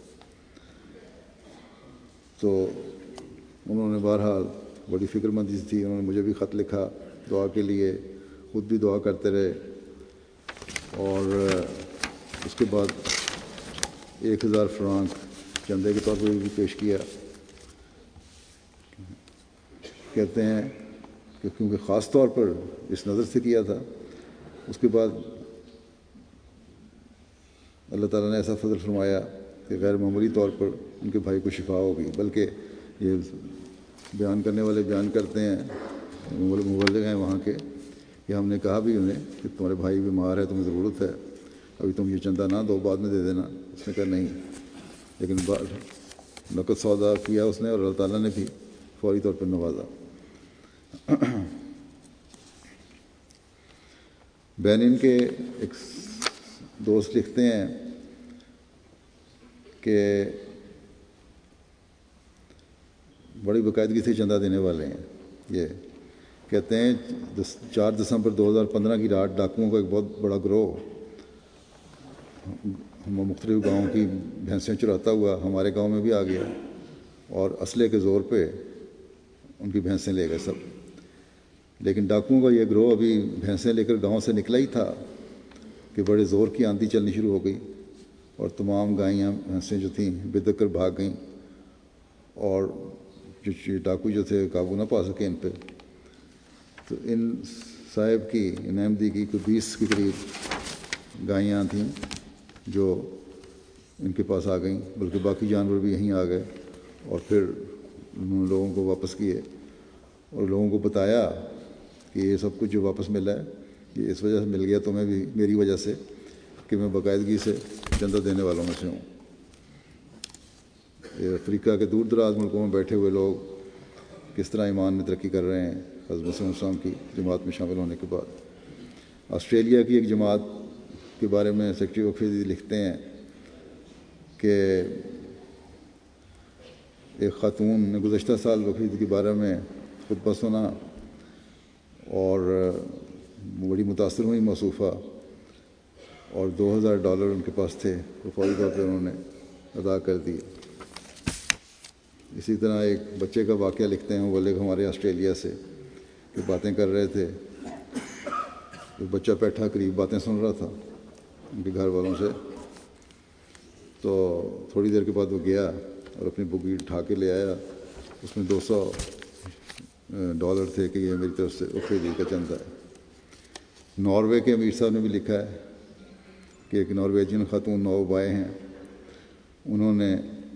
تو انہوں نے بہرحال بڑی فکر مندی سے تھی، انہوں نے مجھے بھی خط لکھا دعا کے لیے، خود بھی دعا کرتے رہے، اور اس کے بعد 1,000 فرانک چندے کے طور پر بھی پیش کیا۔ کہتے ہیں کہ کیونکہ خاص طور پر اس نظر سے کیا تھا، اس کے بعد اللہ تعالیٰ نے ایسا فضل فرمایا کہ غیر معمولی طور پر ان کے بھائی کو شفا ہو گئی، بلکہ یہ بیان کرنے والے بیان کرتے ہیں، مبلغ ہیں وہاں کے، کہ ہم نے کہا بھی انہیں کہ تمہارے بھائی بیمار ہے، تمہیں ضرورت ہے، ابھی تم یہ چندہ نہ دو، بعد میں دے دینا۔ اس نے کہا نہیں، لیکن نقد سودا کیا اس نے، اور اللہ تعالیٰ نے بھی فوری طور پر نوازا۔ بینن کے ایک دوست لکھتے ہیں کہ بڑی باقاعدگی سے چندہ دینے والے ہیں۔ یہ کہتے ہیں 4 دسمبر 2015 کی رات ڈاکوؤں کا ایک بہت بڑا گروہ مختلف گاؤں کی بھینسیں چراتا ہوا ہمارے گاؤں میں بھی آ گیا، اور اسلحے کے زور پہ ان کی بھینسیں لے گئے سب۔ لیکن ڈاکوؤں کا یہ گروہ ابھی بھینسیں لے کر گاؤں سے نکلا ہی تھا کہ بڑے زور کی آندھی چلنی شروع ہو گئی، اور تمام گائیاں بھینسیں جو تھیں بدک کر بھاگ گئیں، اور جو ڈاکو جو تھے قابو نہ پا سکے ان پہ۔ تو ان صاحب کی نعمدی کی کوئی 20 کے قریب گائیاں تھیں جو ان کے پاس آ گئیں، بلکہ باقی جانور بھی یہیں آ گئے، اور پھر انہوں نے لوگوں کو واپس کیے اور لوگوں کو بتایا کہ یہ سب کچھ جو واپس ملا ہے یہ اس وجہ سے مل گیا تمہیں بھی، میری وجہ سے، کہ میں باقاعدگی سے چندہ دینے والوں میں سے ہوں۔ یہ افریقہ کے دور دراز ملکوں میں بیٹھے ہوئے لوگ کس طرح ایمان میں ترقی کر رہے ہیں حضرت مسیح علیہ السلام کی جماعت میں شامل ہونے کے بعد۔ آسٹریلیا کی ایک جماعت کے بارے میں سیکرٹری وقف جدید لکھتے ہیں کہ ایک خاتون نے گزشتہ سال وقف جدید کے بارے میں خطبہ سنا اور بڑی متاثر ہوئی موصوفہ، اور $2000 ان کے پاس تھے، وہ فوری طور پہ انہوں نے ادا کر دیے۔ اسی طرح ایک بچے کا واقعہ لکھتے ہیں وہ لوگ ہمارے آسٹریلیا سے، کہ باتیں کر رہے تھے، ایک بچہ بیٹھا قریب باتیں سن رہا تھا ان کے گھر والوں سے، تو تھوڑی دیر کے بعد وہ گیا اور اپنی بگی اٹھا کے لے آیا، اس میں $200 تھے کہ یہ میری طرف سے وقف جدید کا چندہ ہے۔ ناروے کے امیر صاحب نے بھی لکھا ہے کہ ایک نارویجین خاتون نوبائے ہیں، انہوں نے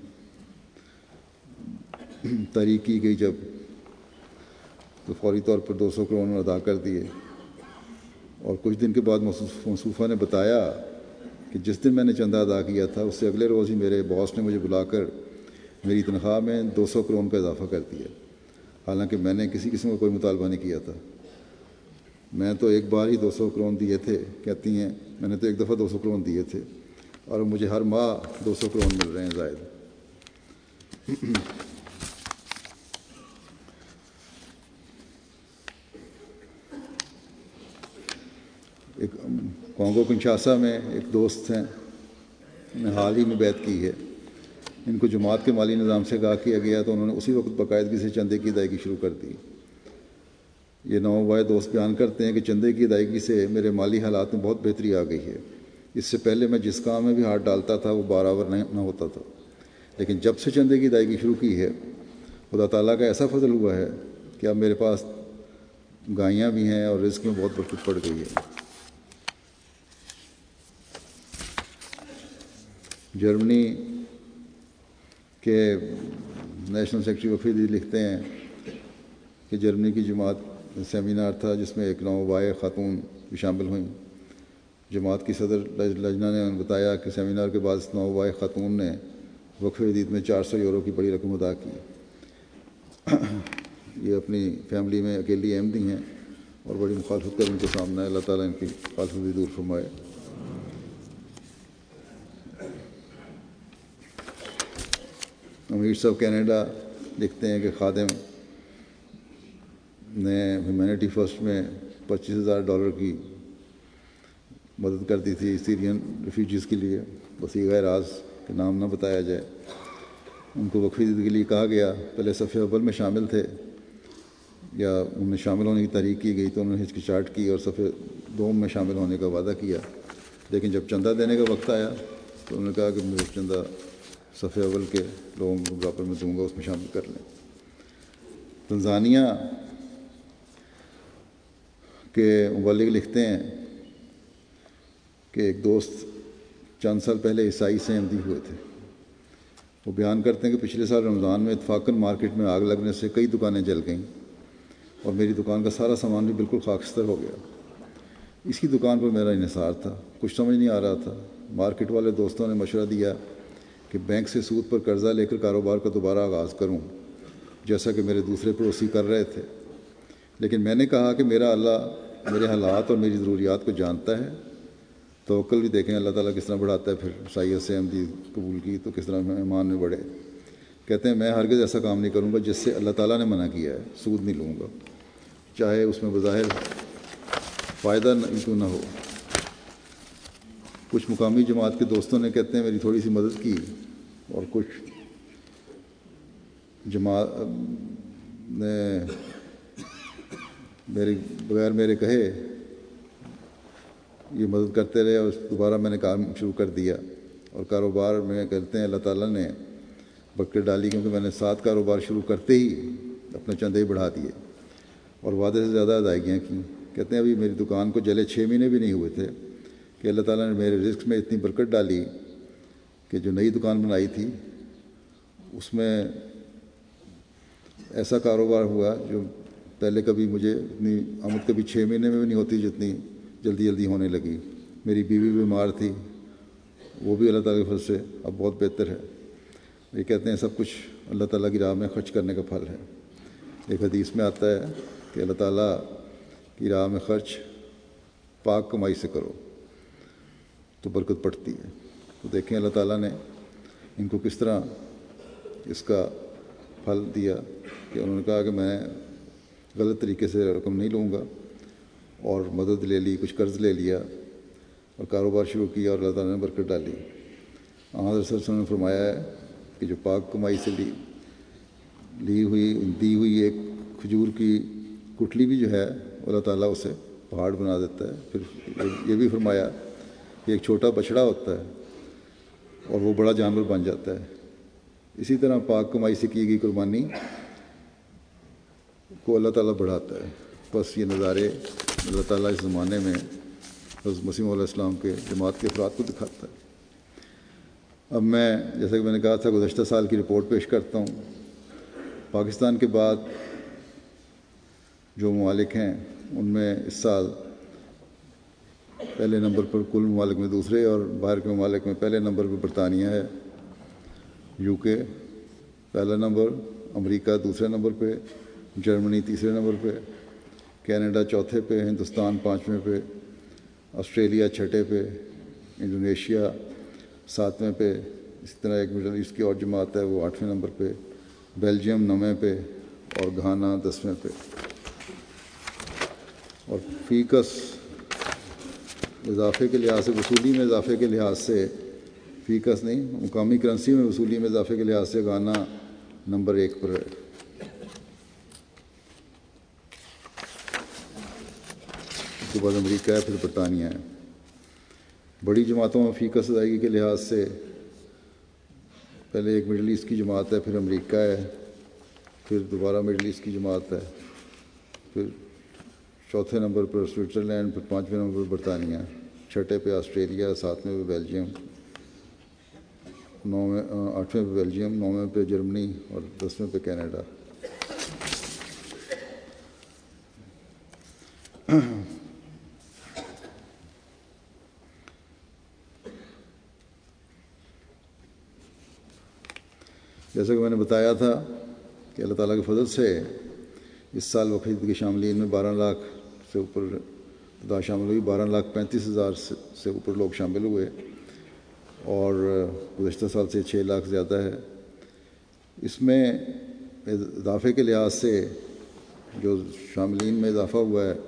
تحریک کی گئی جب تو فوری طور پر 200 کروڑ ادا کر دیے، اور کچھ دن کے بعد موصوفہ نے بتایا کہ جس دن میں نے چندہ ادا کیا تھا اس سے اگلے روز ہی میرے باس نے مجھے بلا کر میری تنخواہ میں 200 کروڑ کا اضافہ کر دیا، حالانکہ میں نے کسی قسم کا کوئی مطالبہ نہیں کیا تھا۔ میں تو ایک بار ہی 200 کروڑ دیے تھے، کہتی ہیں میں نے تو ایک دفعہ 200 کروڑ دیے تھے، اور مجھے ہر ماہ 200 کروڑ مل رہے ہیں زائد۔ ایک کانگو کنشاسا میں ایک دوست ہیں، نے حال ہی میں بیعت کی ہے، ان کو جماعت کے مالی نظام سے آگاہ کیا گیا تو انہوں نے اسی وقت باقاعدگی سے چندے کی ادائیگی شروع کر دی۔ یہ نوبائے دوست بیان کرتے ہیں کہ چندے کی ادائیگی سے میرے مالی حالات میں بہت بہتری آ گئی ہے۔ اس سے پہلے میں جس کام میں بھی ہاتھ ڈالتا تھا وہ برابر نہ ہوتا تھا، لیکن جب سے چندے کی ادائیگی شروع کی ہے خدا تعالیٰ کا ایسا فضل ہوا ہے کہ اب میرے پاس گائیاں بھی ہیں اور رزق میں بہت برکت پڑ گئی ہے۔ جرمنی کے نیشنل سیکرٹری وقف جدید لکھتے ہیں کہ جرمنی کی جماعت سیمینار تھا جس میں ایک نوبائے خاتون بھی شامل ہوئیں۔ جماعت کی صدر لجنہ نے بتایا کہ سیمینار کے بعد اس نوبائے خاتون نے وقف جدید میں €400 کی بڑی رقم ادا کی۔ یہ اپنی فیملی میں اکیلی احمدی ہیں اور بڑی مخالفت کر ان کے سامنے ہے، اللہ تعالیٰ ان کی مخالفت بھی دور فرمائے۔ امیر صاحب کینیڈا لکھتے ہیں کہ خادم نے ہیومینٹی فرسٹ میں $25,000 کی مدد کر دی تھی سیرین ریفیوجیز کے لیے، وسیع راز کہ نام نہ بتایا جائے۔ ان کو وقف جدید کے لیے کہا گیا، پہلے صف اول میں شامل تھے یا ان میں شامل ہونے کی تحریک کی گئی تو انہوں نے ہچکچاہٹ کی اور صف دوم میں شامل ہونے کا وعدہ کیا، لیکن جب چندہ دینے کا وقت آیا تو انہوں نے کہا کہ مجھے چندہ صف اول کے لوگوں کو برابر میں دوں گا، اس میں شامل کر لیں۔ تنزانیہ کے مبلغ لکھتے ہیں کہ ایک دوست چند سال پہلے عیسائی سے احمدی ہوئے تھے۔ وہ بیان کرتے ہیں کہ پچھلے سال رمضان میں اتفاقاً مارکیٹ میں آگ لگنے سے کئی دکانیں جل گئیں اور میری دکان کا سارا سامان بھی بالکل خاکستر ہو گیا۔ اس کی دکان پر میرا انحصار تھا، کچھ سمجھ نہیں آ رہا تھا۔ مارکیٹ والے دوستوں نے مشورہ دیا کہ بینک سے سود پر قرضہ لے کر کاروبار کا دوبارہ آغاز کروں، جیسا کہ میرے دوسرے پڑوسی کر رہے تھے، لیکن میں نے کہا کہ میرا اللہ میرے حالات اور میری ضروریات کو جانتا ہے۔ توکل بھی دیکھیں اللہ تعالیٰ کس طرح بڑھاتا ہے، پھر عیسائیت سے احمدی قبول کی تو کس طرح ایمان میں بڑھے۔ کہتے ہیں میں ہرگز ایسا کام نہیں کروں گا جس سے اللہ تعالیٰ نے منع کیا ہے، سود نہیں لوں گا، چاہے اس میں بظاہر فائدہ کیوں نہ ہو۔ کچھ مقامی جماعت کے دوستوں نے کہتے ہیں میری تھوڑی سی مدد کی، اور کچھ جماعت نے بغیر میرے کہے یہ مدد کرتے رہے اور دوبارہ میں نے کام شروع کر دیا، اور کاروبار میں کہتے ہیں اللہ تعالیٰ نے برکت ڈالی، کیونکہ میں نے 7 کاروبار شروع کرتے ہی اپنے چندے ہی بڑھا دیے اور وعدے سے زیادہ ادائیگیاں کیں۔ کہتے ہیں ابھی میری دکان کو جلے 6 مہینے بھی نہیں ہوئے تھے کہ اللہ تعالیٰ نے میرے رزق میں اتنی برکت ڈالی کہ جو نئی دکان بنائی تھی اس میں ایسا کاروبار ہوا جو پہلے کبھی مجھے اتنی آمد کبھی 6 مہینے میں بھی نہیں ہوتی جتنی جلدی جلدی ہونے لگی. میری بیوی بیمار تھی، وہ بھی اللہ تعالیٰ کے فضل سے اب بہت بہتر ہے. یہ کہتے ہیں سب کچھ اللہ تعالیٰ کی راہ میں خرچ کرنے کا پھل ہے. ایک حدیث میں آتا ہے کہ اللہ تعالیٰ کی راہ میں خرچ پاک کمائی سے کرو تو برکت پڑتی ہے. تو دیکھیں اللہ تعالیٰ نے ان کو کس طرح اس کا پھل دیا کہ انہوں نے کہا کہ میں غلط طریقے سے رقم نہیں لوں گا، اور مدد لے لی، کچھ قرض لے لیا اور کاروبار شروع کیا اور اللہ تعالیٰ نے برکت ڈالی. حضرت صلی اللہ علیہ وسلم نے فرمایا ہے کہ جو پاک کمائی سے دی ہوئی ایک کھجور کی گٹھلی بھی جو ہے اللہ تعالیٰ اسے پہاڑ بنا دیتا ہے. پھر یہ بھی فرمایا کہ ایک چھوٹا بچڑا ہوتا ہے اور وہ بڑا جانور بن جاتا ہے. اسی طرح پاک کمائی سے کی گئی قربانی کو اللہ تعالیٰ بڑھاتا ہے. بس یہ نظارے اللہ تعالیٰ اس زمانے میں حضرت مسیح علیہ السلام کے جماعت کے افراد کو دکھاتا ہے. اب میں جیسا کہ میں نے کہا تھا گزشتہ سال کی رپورٹ پیش کرتا ہوں. پاکستان کے بعد جو ممالک ہیں ان میں اس سال پہلے نمبر پر کل ممالک میں دوسرے اور باہر کے ممالک میں پہلے نمبر پر برطانیہ ہے، یو کے پہلا نمبر، امریکہ دوسرے نمبر پہ، جرمنی تیسرے نمبر پہ، کینیڈا چوتھے پہ، ہندوستان 5ویں پہ، آسٹریلیا 6ٹھے پہ، انڈونیشیا 7ویں پہ. اسی طرح ایک مڈل ایسٹ کی اور جماعت ہے وہ 8ویں نمبر پہ، بیلجیم 9ویں پہ اور گھانا 10ویں پہ. اور فیکس اضافے کے لحاظ سے، وصولی میں اضافے کے لحاظ سے، فیکس نہیں مقامی کرنسی میں وصولی میں اضافے کے لحاظ سے گھانا نمبر 1 پر ہے. اس کے بعد امریکہ ہے، پھر برطانیہ ہے. بڑی جماعتوں میں فیکس ادائیگی کے لحاظ سے پہلے ایک مڈل ایسٹ کی جماعت ہے، پھر امریکہ ہے، پھر دوبارہ مڈل ایسٹ کی جماعت ہے، پھر چوتھے نمبر پر سوئٹزرلینڈ، پھر 5ویں نمبر پر برطانیہ، 6ٹھے پہ آسٹریلیا، 7ویں پہ بیلجیم، 8ویں پہ بیلجیم، 9ویں پہ جرمنی اور 10ویں پہ کینیڈا. جیسا کہ میں نے بتایا تھا کہ اللہ تعالیٰ کے فضل سے اس سال وفید کے شاملین میں 12 لاکھ سے اوپر تعداد شامل ہوئی. 12,35,000 سے اوپر لوگ شامل ہوئے اور گزشتہ سال سے 6 لاکھ زیادہ ہے. اس میں اضافے کے لحاظ سے جو شاملین میں اضافہ ہوا ہے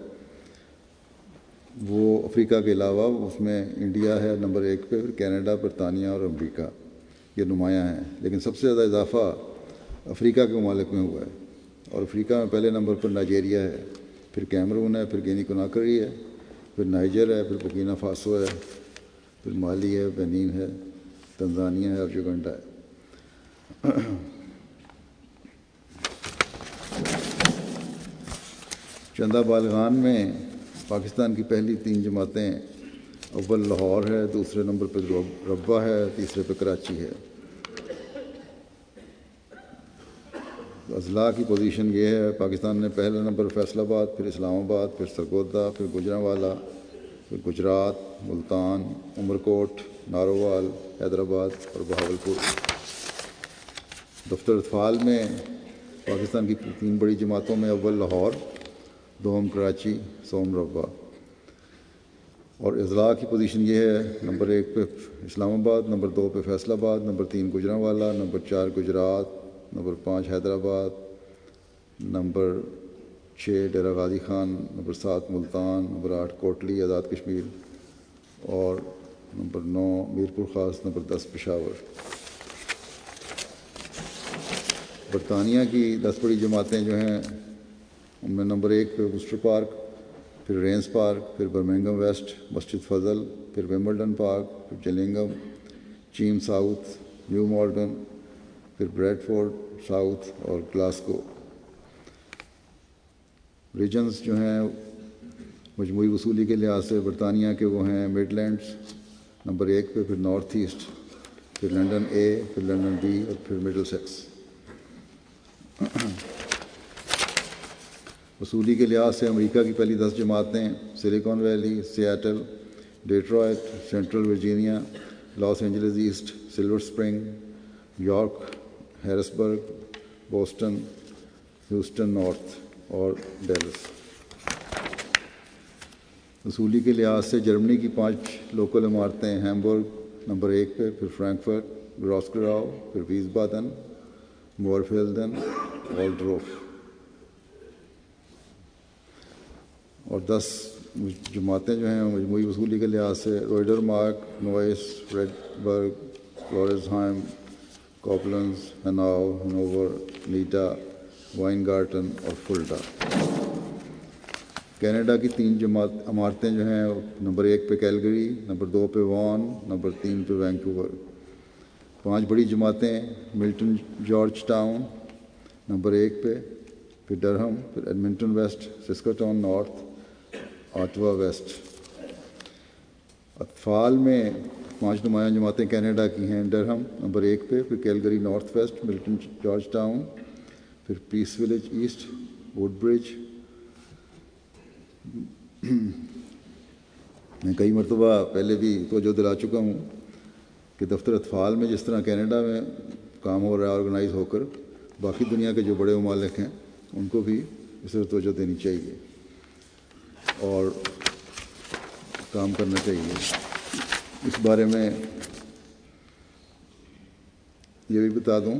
وہ افریقہ کے علاوہ اس میں انڈیا ہے نمبر 1 پہ، پھر کینیڈا، برطانیہ اور امریکہ یہ نمایاں ہیں. لیکن سب سے زیادہ اضافہ افریقہ کے ممالک میں ہوا ہے، اور افریقہ میں پہلے نمبر پر نائجیریا ہے، پھر کیمرون ہے، پھر گینی کناکری ہے، پھر نائجر ہے، پھر برکینا فاسو ہے، پھر مالی ہے، بنین ہے، تنزانیہ ہے اور یوگنڈا ہے. چندہ بالغان میں پاکستان کی پہلی 3 جماعتیں، اول لاہور ہے، دوسرے نمبر پہ ربا ہے، تیسرے پہ کراچی ہے. اضلاع کی پوزیشن یہ ہے، پاکستان نے پہلا نمبر فیصل آباد، پھر اسلام آباد، پھر سرگودا، پھر گوجرانوالا، پھر گجرات، ملتان، عمرکوٹ، نارووال، حیدرآباد اور بہاولپور. دفتر اطفال میں پاکستان کی 3 بڑی جماعتوں میں اول لاہور، دوم کراچی، سوم ربا. اور اضلاع کی پوزیشن یہ ہے، نمبر 1 پہ اسلام آباد، نمبر 2 پہ Faisalabad, number 3 Gujranwala, number 4 Gujrat, number 5 Hyderabad, number 6 Dera Ghazi Khan, number 7 Multan, number 8 Kotli Azad Kashmir اور نمبر 9 میرپور خاص، نمبر 10 پشاور. برطانیہ کی 10 بڑی جماعتیں جو ہیں ان میں نمبر 1 پہ وسٹر پارک، پھر رینز پارک، پھر برمنگم ویسٹ، مسجد فضل، پھر ویمبلڈن پارک، پھر Gillingham, Cheam South, New Malden, پھر بریڈ فورڈ ساؤتھ اور گلاسکو. ریجنز جو ہیں مجموعی وصولی کے لحاظ سے برطانیہ کے وہ ہیں مڈ لینڈس نمبر 1 پہ، پھر نارتھ ایسٹ، پھر لنڈن اے، پھر لنڈن بی، اور پھر مڈل سیکس۔ وصولی کے لحاظ سے امریکہ کی پہلی 10 جماعتیں Silicon Valley, Seattle, Detroit, Central Virginia, Los Angeles East, Silver Spring, York, Harrisburg, Boston, Houston North اور ڈیلس۔ وصولی کے لحاظ سے جرمنی کی 5 لوکل عمارتیں ہیمبرگ نمبر 1 پہ، پھر فرینکفرٹ، گراسکراؤ، پھر ویسبادن، مورفیلدن، والڈروف، اور 10 جماعتیں جو ہیں مجموعی وصولی کے لحاظ سے Rödermark, Neuss, Friedberg, Flörsheim, Koblenz, Hanau, Hanover, نیٹا، وائنگارٹن اور فلڈا۔ کینیڈا کی 3 عمارتیں جو ہیں نمبر 1 پہ کیلگری، نمبر 2 پہ وان، نمبر 3 پہ وینکوور۔ 5 بڑی جماعتیں ملٹن جارج ٹاؤن نمبر 1 پہ، پھر ڈرہم، پھر Edmonton West, Saskatoon North, Ottawa West. اطفال میں 5 نمایاں جماعتیں کینیڈا کی ہیں ڈرہم نمبر 1 پہ، پھر Calgary North West, Milton Georgetown, پھر Peace Village East, Woodbridge. میں کئی مرتبہ پہلے بھی توجہ دلا چکا ہوں کہ دفتر اطفال میں جس طرح کینیڈا میں کام ہو رہا ہے آرگنائز ہو کر، باقی دنیا کے جو بڑے ممالک ہیں ان کو بھی اس طرح توجہ دینی چاہیے اور کام کرنا چاہیے۔ اس بارے میں یہ بھی بتا دوں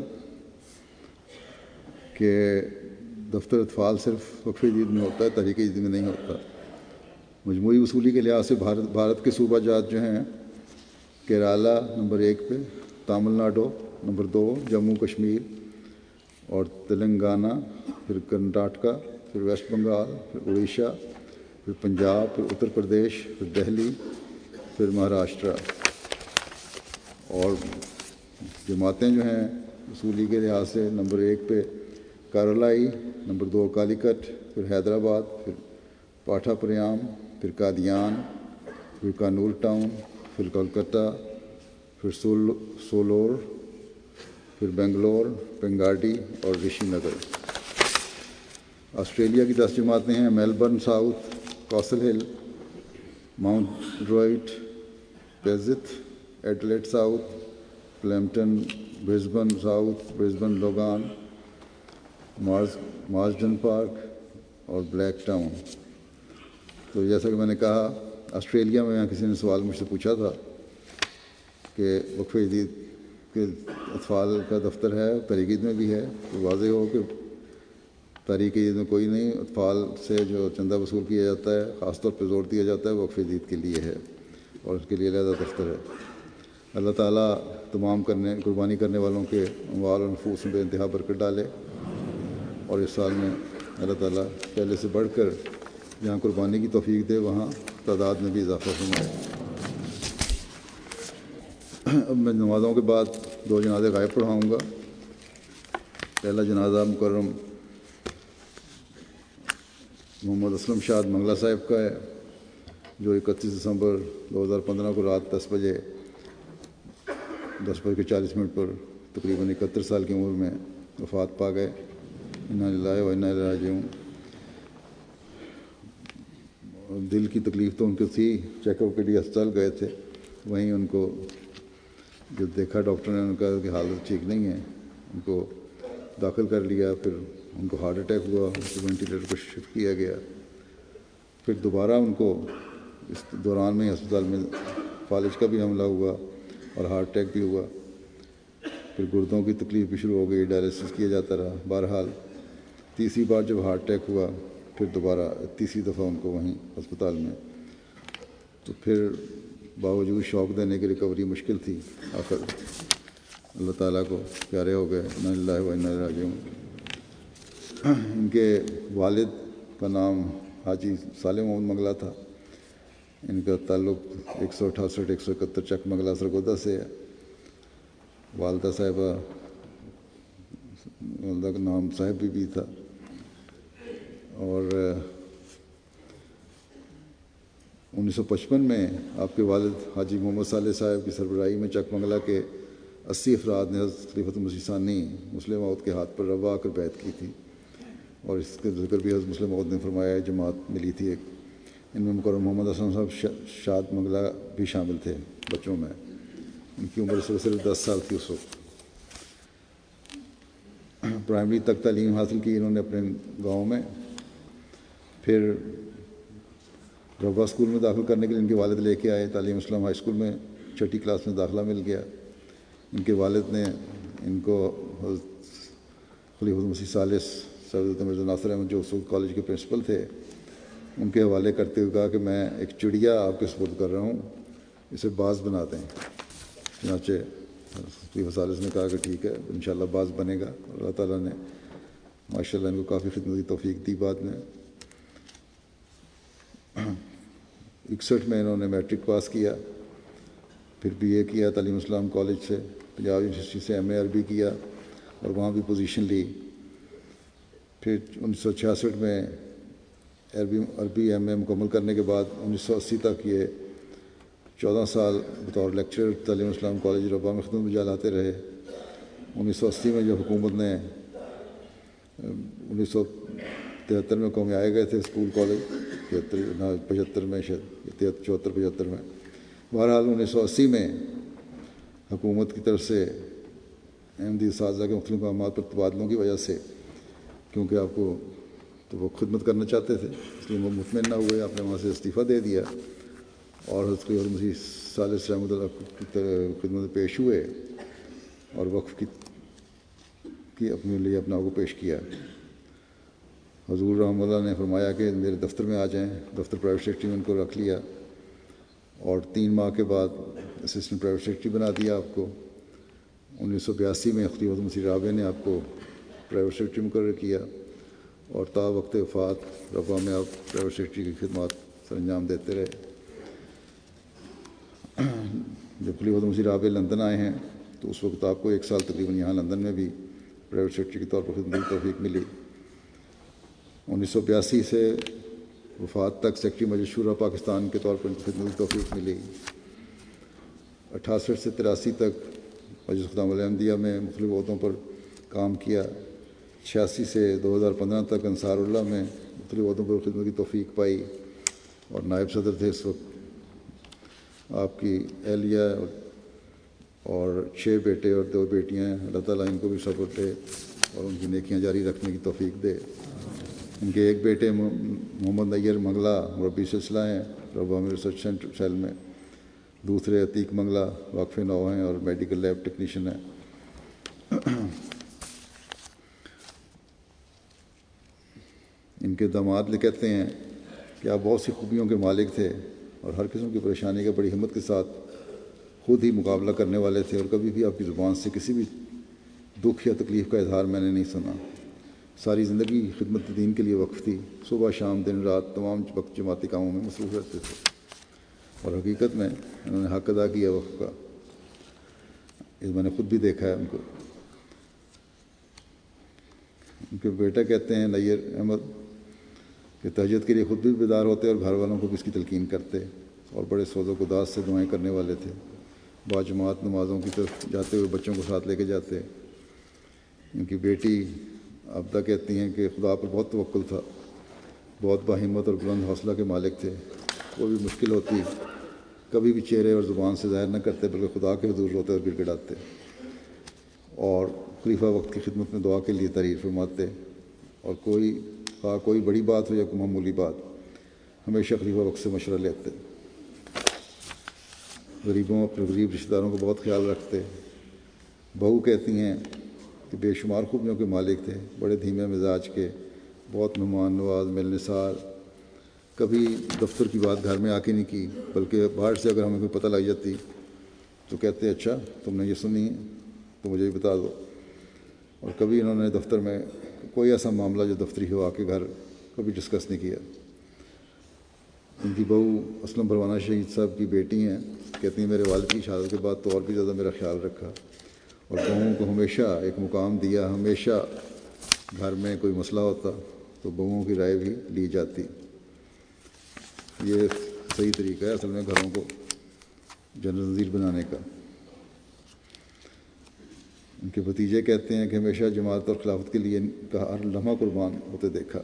کہ دفتر اطفال صرف وقف جدید میں ہوتا ہے، تحریک جدید میں نہیں ہوتا۔ مجموعی وصولی کے لحاظ سے بھارت کے صوبہ جات جو ہیں کیرالہ نمبر 1 پہ، تامل ناڈو نمبر 2، جموں کشمیر اور تلنگانہ، پھر کرناٹکا، پھر ویسٹ بنگال، پھر اڑیسہ، پھر پنجاب، پھر اتر پردیش، پھر دہلی، پھر مہاراشٹرا۔ اور جماعتیں جو ہیں وصولی کے لحاظ سے نمبر 1 پہ کارلائی، نمبر 2 کالی کٹ، پھر حیدرآباد، پھر پاٹھا پریام، پھر قادیان، پھر کانور ٹاؤن، پھر کولکتہ، پھر سولور، پھر بنگلور، پنگاڈی اور رشی نگر۔ آسٹریلیا کی 10 جماعتیں ہیں Melbourne South, Castle Hill, Mount Druitt, Perth, Adelaide South, Plympton, Brisbane South, Brisbane Logan, Marsden Park اور بلیک ٹاؤن۔ تو جیسا کہ میں نے کہا آسٹریلیا میں یہاں کسی نے سوال مجھ سے پوچھا تھا کہ وقف جدید کے اطفال کا دفتر ہے، تحریک جدید میں بھی ہے، تو واضح ہو کہ تحریک جدید میں کوئی نہیں، اطفال سے جو چندہ وصول کیا جاتا ہے خاص طور پہ زور دیا جاتا ہے وقف جدید کے لیے ہے اور اس کے لیے علیحدہ دفتر ہے۔ اللہ تعالیٰ تمام قربانی کرنے والوں کے اموال اور نفوس میں بے انتہا برکت ڈالے، اور اس سال میں اللہ تعالیٰ پہلے سے بڑھ کر جہاں قربانی کی توفیق دے وہاں تعداد میں بھی اضافہ فرمائے۔ اب میں نمازوں کے بعد 2 جنازے غائب پڑھاؤں گا۔ پہلا جنازہ مکرم محمد اسلم شاد منگلہ صاحب کا ہے، جو 31 دسمبر 2015 کو رات 10:40 پر تقریباً 71 سال کی عمر میں وفات پا گئے۔ انا للہ و انا الیہ راجعون۔ دل کی تکلیف تو ان کو تھی، چیک اپ کے لیے ہسپتال گئے تھے، وہیں ان کو جو دیکھا ڈاکٹر نے، ان کا کہ حالت ٹھیک نہیں ہے، ان کو داخل کر لیا، پھر ان کو ہارٹ اٹیک ہوا، ان کو وینٹیلیٹر پر شفٹ کیا گیا، پھر دوبارہ ان کو اس دوران میں ہسپتال میں فالج کا بھی حملہ ہوا اور ہارٹ اٹیک بھی ہوا، پھر گردوں کی تکلیف بھی شروع ہو گئی، ڈائلسس کیا جاتا رہا۔ بہرحال تیسری بار جب ہارٹ اٹیک ہوا، پھر دوبارہ تیسری دفعہ ان کو وہیں ہسپتال میں، تو پھر باوجود شوق دینے کی ریکوری مشکل تھی، آخر اللہ تعالیٰ کو پیارے ہو گئے۔ انا للہ و انا الیہ راجعون۔ ان کے والد کا نام حاجی صالح محمد منگلہ تھا، ان کا تعلق 168-171 چک منگلہ سرگودا سے ہے۔ والدہ کا نام صاحب بی بی تھا، اور 1955 میں آپ کے والد حاجی محمد صالح صاحب کی سربراہی میں چک منگلہ کے 80 افراد نے حضرت خلیفۃ المسیح ثانی مسلم موعود کے ہاتھ پر روا آ کر بیعت کی تھی، اور اس کے ذکر بھی حضرت مسلم موعود نے فرمایا جماعت ملی تھی ایک، ان میں مکرم محمد حسن صاحب شاد منگلہ بھی شامل تھے بچوں میں، ان کی عمر صرف 10 سال تھی اس وقت۔ پرائمری تک تعلیم حاصل کی انہوں نے اپنے گاؤں میں، پھر روا اسکول میں داخل کرنے کے لیے ان کے والد لے کے آئے، تعلیم اسلام ہائی اسکول میں 6ٹھی کلاس میں داخلہ مل گیا۔ ان کے والد نے ان کو حضرت خلیفۃ المسیح ثالث سید مرزا ناصر احمد جو اس وقت کالج کے پرنسپل تھے ان کے حوالے کرتے ہوئے کہا کہ میں ایک چڑیا آپ کے سپرد کر رہا ہوں، اسے باز بنا دیں۔ چنانچہ خلیفہ ثالث نے کہا کہ ٹھیک ہے انشاءاللہ باز بنے گا، اور اللہ تعالیٰ نے ماشاءاللہ ان کو کافی خدمت کی توفیق دی۔ بعد میں 61 میں انہوں نے میٹرک پاس کیا، پھر بی اے کیا تعلیم اسلام کالج سے، پنجاب یونیورسٹی سے ایم اے عربی کیا اور وہاں بھی پوزیشن لی۔ پھر 1966 میں عربی ایم اے مکمل کرنے کے بعد 1980 تک یہ 14 سال بطور لیکچرر تعلیم اسلام کالج ربا میں خدمت بجا لاتے رہے۔ 1980 میں جب حکومت نے 1973 میں قومی آئے گئے تھے اسکول کالج، 75 میں شاید 74-75 میں، بہرحال 1980 میں حکومت کی طرف سے احمدی اساتذہ کے مختلف مقامات پر تبادلوں کی وجہ سے، کیونکہ آپ کو تو وہ خدمت کرنا چاہتے تھے اس لیے وہ مطمئن نہ ہوئے، آپ نے وہاں سے استعفیٰ دے دیا اور حضرت خلیفۃ المسیح ثالث رحمۃ اللہ کی خدمت میں پیش ہوئے اور وقف کی اپنے لیے اپنا کو پیش کیا۔ حضور رحمۃ اللہ نے فرمایا کہ میرے دفتر میں آ جائیں، دفتر پرائیویٹ سیکرٹری میں ان کو رکھ لیا اور 3 ماہ کے بعد اسسٹنٹ پرائیویٹ سیکرٹری بنا دیا آپ کو۔ 1982 میں خلیفۃ المسیح رابع نے آپ کو پرائیویٹ سیکرٹری مقرر کیا اور تا وقت وفات ربا میں آپ پرائیویٹ سیکرٹری کی خدمات سر انجام دیتے رہے۔ جب خلیفۃ المسیح رابع لندن آئے ہیں تو اس وقت آپ کو 1 سال تقریباً یہاں لندن میں بھی پرائیویٹ سیکرٹری کے طور پر خدمت کی توفیق ملی۔ 1982 سے وفات تک سیکرٹری مجلس شورا پاکستان کے طور پر خدمت کی توفیق ملی۔ 68 سے 83 تک مجلس خدام الاحمدیہ میں مختلف عہدوں پر کام کیا۔ 86 سے 2015 تک انصار اللہ میں مختلف عہدوں پر خدمت کی توفیق پائی اور نائب صدر تھے اس وقت۔ آپ کی اہلیہ اور 6 بیٹے اور 2 بیٹیاں ہیں، اللہ تعالیٰ ان کو بھی صبر دے اور ان کی نیکیاں جاری رکھنے کی توفیق دے۔ ان کے ایک بیٹے محمد نیر منگلہ مربی سلسلہ ہیں ربا میں ریسرچ سینٹر سیل میں، دوسرے عتیق منگلہ واقف نو ہیں اور میڈیکل لیب ٹیکنیشین ہیں۔ ان کے داماد کہتے ہیں کہ آپ بہت سی خوبیوں کے مالک تھے اور ہر قسم کی پریشانی کا بڑی ہمت کے ساتھ خود ہی مقابلہ کرنے والے تھے، اور کبھی بھی آپ کی زبان سے کسی بھی دکھ یا تکلیف کا اظہار میں نے نہیں سنا۔ ساری زندگی خدمت دین کے لیے وقف تھی، صبح شام دن رات تمام وقت جماعتی کاموں میں مصروف رہتے تھے اور حقیقت میں انہوں نے حق ادا کیا وقف کا، اس میں نے خود بھی دیکھا ہے ان کو۔ ان کے بیٹا کہتے ہیں نیر احمد کہ تہجد کے لیے خود بھی بیدار ہوتے اور گھر والوں کو بھی اس کی تلقین کرتے اور بڑے سوز و گداز سے دعائیں کرنے والے تھے۔ باجماعت نمازوں کی طرف جاتے ہوئے بچوں کو ساتھ لے کے جاتے۔ ان کی بیٹی عبدہ کہتی ہیں کہ خدا پر بہت توکل تھا، بہت باہمت اور بلند حوصلہ کے مالک تھے، کوئی بھی مشکل ہوتی کبھی بھی چہرے اور زبان سے ظاہر نہ کرتے بلکہ خدا کے حضور روتے اور گڑ گڑاتے اور خلیفہ وقت کی خدمت میں دعا کے لیے تعریف فرماتے، اور کوئی بڑی بات ہو یا کوئی معمولی بات ہمیشہ خلیفہ وقت سے مشورہ لیتے۔ غریبوں اپنے غریب رشتہ داروں کو بہت خیال رکھتے۔ بہو کہتی ہیں کہ بے شمار خوبیوں کے مالک تھے، بڑے دھیمے مزاج کے، بہت مہمان نواز، ملنسار، کبھی دفتر کی بات گھر میں آ کے نہیں کی بلکہ باہر سے اگر ہمیں کوئی پتہ لگ جاتی تو کہتے اچھا تم نے یہ سنی ہے تو مجھے بھی بتا دو۔ اور کبھی انہوں نے دفتر میں کوئی ایسا معاملہ جو دفتری ہو آ کے گھر کبھی ڈسکس نہیں کیا۔ ان کی بہو اسلم پروانہ شہید صاحب کی بیٹی ہیں، کہتی ہیں میرے والد کی شہادت کے بعد تو اور بھی زیادہ میرا خیال رکھا اور بہوؤں کو ہمیشہ ایک مقام دیا، ہمیشہ گھر میں کوئی مسئلہ ہوتا تو بہوؤں کی رائے بھی لی جاتی۔ یہ صحیح طریقہ ہے اصل میں گھروں کو جنرل نظیر بنانے کا۔ ان کے بھتیجے کہتے ہیں کہ ہمیشہ جماعت اور خلافت کے لیے ان کا ہر لمحہ قربان ہوتے دیکھا،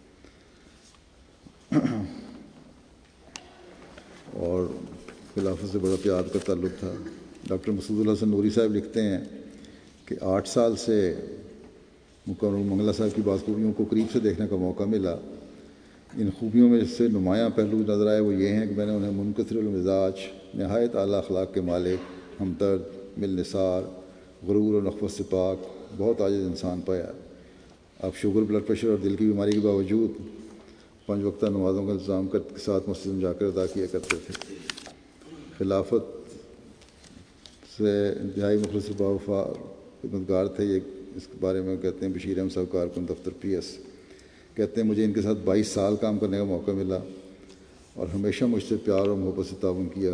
اور خلافت سے بڑا پیار کا تعلق تھا۔ ڈاکٹر مسعود الحسن نوری صاحب لکھتے ہیں کہ 8 سال سے مکرم منگلہ صاحب کی بعض خوبیوں کو قریب سے دیکھنے کا موقع ملا۔ ان خوبیوں میں سے نمایاں پہلو نظر آئے وہ یہ ہیں کہ میں نے انہیں منکسر المزاج، نہایت اعلیٰ اخلاق کے مالک، ہمدرد، ملنسار، غرور اور نخوت سے پاک، بہت عاجز انسان پایا۔ اب شوگر، بلڈ پریشر اور دل کی بیماری کے باوجود 5 وقتہ نمازوں کا انتظام کے ساتھ مسجد میں جا کر ادا کیا کرتے تھے۔ خلافت سے انتہائی مخلص باوفا خدمتگار تھے۔ یہ اس کے بارے میں کہتے ہیں بشیر احمد صاحب کارکن دفتر PS، کہتے ہیں مجھے ان کے ساتھ 22 سال کام کرنے کا موقع ملا اور ہمیشہ مجھ سے پیار اور محبت سے تعاون کیا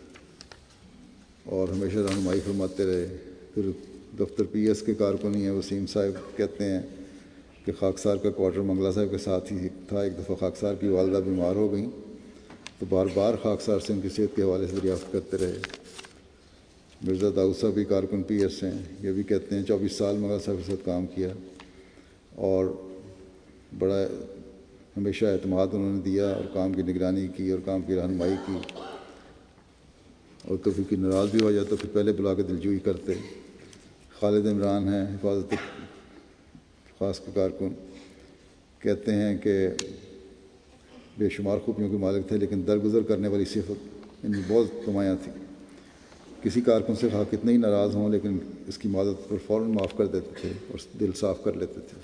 اور ہمیشہ رہنمائی فرماتے رہے۔ پھر دفتر PS کے کارکن ہی ہیں وسیم صاحب، کہتے ہیں کہ خاکسار کا کوارٹر منگلہ صاحب کے ساتھ ہی تھا۔ ایک دفعہ خاکسار کی والدہ بیمار ہو گئیں تو بار بار خاکسار سے ان کی صحت کے حوالے سے دریافت کرتے رہے۔ مرزا داؤد صاحب بھی کارکن PS ہیں، یہ بھی کہتے ہیں 24 سال منگلہ صاحب کے ساتھ کام کیا اور بڑا ہمیشہ اعتماد انہوں نے دیا اور کام کی نگرانی کی اور کام کی رہنمائی کی، اور کبھی کوئی ناراض بھی ہو جاتا پھر پہلے بلا کے دلجوئی کرتے۔ خالد عمران ہیں حفاظت خاص کے کارکن، کہتے ہیں کہ بے شمار خوبیوں کے مالک تھے لیکن درگزر کرنے والی صفت ان میں بہت نمایاں تھی۔ کسی کارکن سے خواہ کتنے ہی ناراض ہوں لیکن اس کی مدد پر فوراً معاف کر دیتے تھے اور دل صاف کر لیتے تھے۔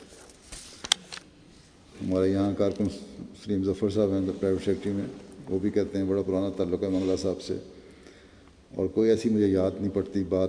ہمارے یہاں کارکن سلیم ظفر صاحب ہیں پرائیویٹ سیکٹری میں، وہ بھی کہتے ہیں بڑا پرانا تعلق ہے منگلہ صاحب سے، اور کوئی ایسی مجھے یاد نہیں پڑتی بات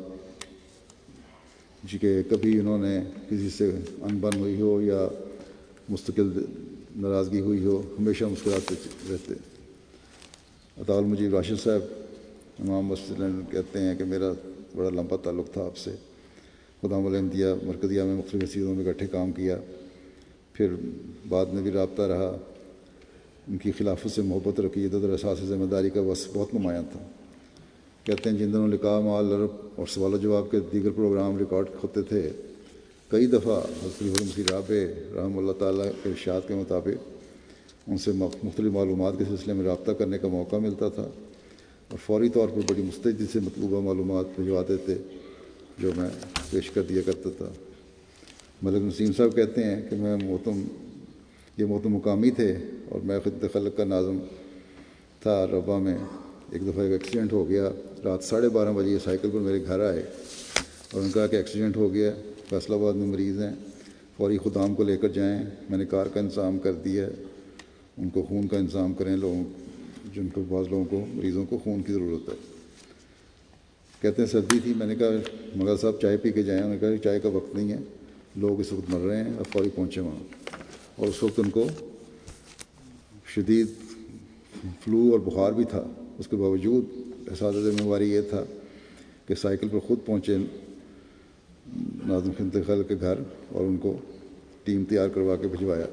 جی کہ کبھی انہوں نے کسی سے انبن ہوئی ہو یا مستقل ناراضگی ہوئی ہو، ہمیشہ مسکراتے رہتے۔ عطا المجید راشد صاحب امام مسجد کہتے ہیں کہ میرا بڑا لمبا تعلق تھا آپ سے، خدام الحمدیہ مرکزیہ میں مختلف چیزوں میں اکٹھے کام کیا، پھر بعد میں بھی رابطہ رہا۔ ان کی خلافت سے محبت اور عقیدت اور احساس ذمہ داری کا وصف بہت نمایاں تھا۔ کہتے ہیں جن دنوں لقاء مع العرب اور سوال و جواب کے دیگر پروگرام ریکارڈ ہوتے تھے، کئی دفعہ حضرت مسیح رابع رحمہ اللہ تعالیٰ کے ارشاد کے مطابق ان سے مختلف معلومات کے سلسلے میں رابطہ کرنے کا موقع ملتا تھا اور فوری طور پر بڑی مستعدی سے مطلوبہ معلومات بھجواتے تھے جو میں پیش کر دیا کرتا تھا۔ ملک نسیم صاحب کہتے ہیں کہ یہ موتم مقامی تھے اور میں خدمت خلق کا ناظم تھا ربا میں۔ ایک دفعہ ایک ایکسیڈنٹ ہو گیا، رات 12:30 بجے یہ سائیکل پر میرے گھر آئے اور ان کا کہ ایکسیڈنٹ ہو گیا، فیصل آباد میں مریض ہیں، فوری خدام کو لے کر جائیں۔ میں نے کار کا انتظام کر دیا، ان کو خون کا انتظام کریں، جن کو بعض لوگوں کو مریضوں کو خون کی ضرورت ہے۔ کہتے ہیں سردی تھی، میں نے کہا مگر صاحب چائے پی کے جائیں، انہوں نے کہا چائے کا وقت نہیں ہے، لوگ اس وقت مر رہے ہیں، اب فوری پہنچے وہاں۔ اور اس وقت ان کو شدید فلو اور بخار بھی تھا، اس کے باوجود احساس ذمہ داری یہ تھا کہ سائیکل پر خود پہنچے ناظم خدمت خلق کے گھر اور ان کو ٹیم تیار کروا کے بھجوایا۔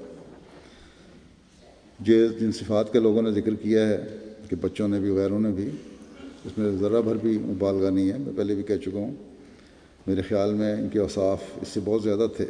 جن صفات کے لوگوں نے ذکر کیا ہے کہ بچوں نے بھی غیروں نے بھی، اس میں ذرا بھر بھی مبالغہ نہیں ہے، میں پہلے بھی کہہ چکا ہوں۔ میرے خیال میں ان کے اوصاف اس سے بہت زیادہ تھے۔